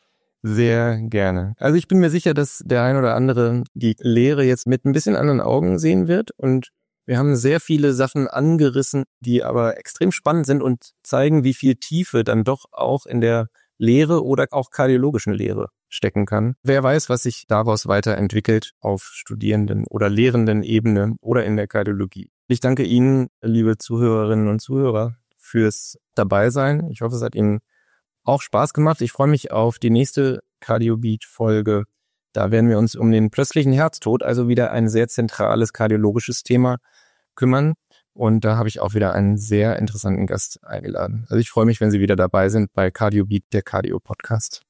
S2: Sehr gerne. Also ich bin mir sicher, dass der ein oder andere die Lehre jetzt mit ein bisschen anderen Augen sehen wird und wir haben sehr viele Sachen angerissen, die aber extrem spannend sind und zeigen, wie viel Tiefe dann doch auch in der Lehre oder auch kardiologischen Lehre stecken kann. Wer weiß, was sich daraus weiterentwickelt auf Studierenden- oder Lehrenden-Ebene oder in der Kardiologie. Ich danke Ihnen, liebe Zuhörerinnen und Zuhörer, fürs Dabeisein. Ich hoffe, es hat Ihnen auch Spaß gemacht. Ich freue mich auf die nächste CardioBeat-Folge. Da werden wir uns um den plötzlichen Herztod, also wieder ein sehr zentrales kardiologisches Thema, kümmern. Und da habe ich auch wieder einen sehr interessanten Gast eingeladen. Also ich freue mich, wenn Sie wieder dabei sind bei CardioBeat, der Cardio-Podcast.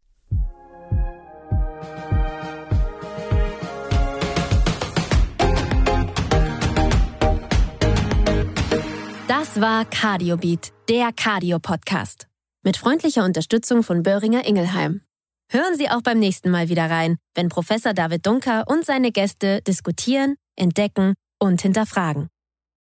S1: Das war CardioBeat, der Cardio-Podcast. Mit freundlicher Unterstützung von Boehringer Ingelheim. Hören Sie auch beim nächsten Mal wieder rein, wenn Professor David Dunker und seine Gäste diskutieren, entdecken und hinterfragen.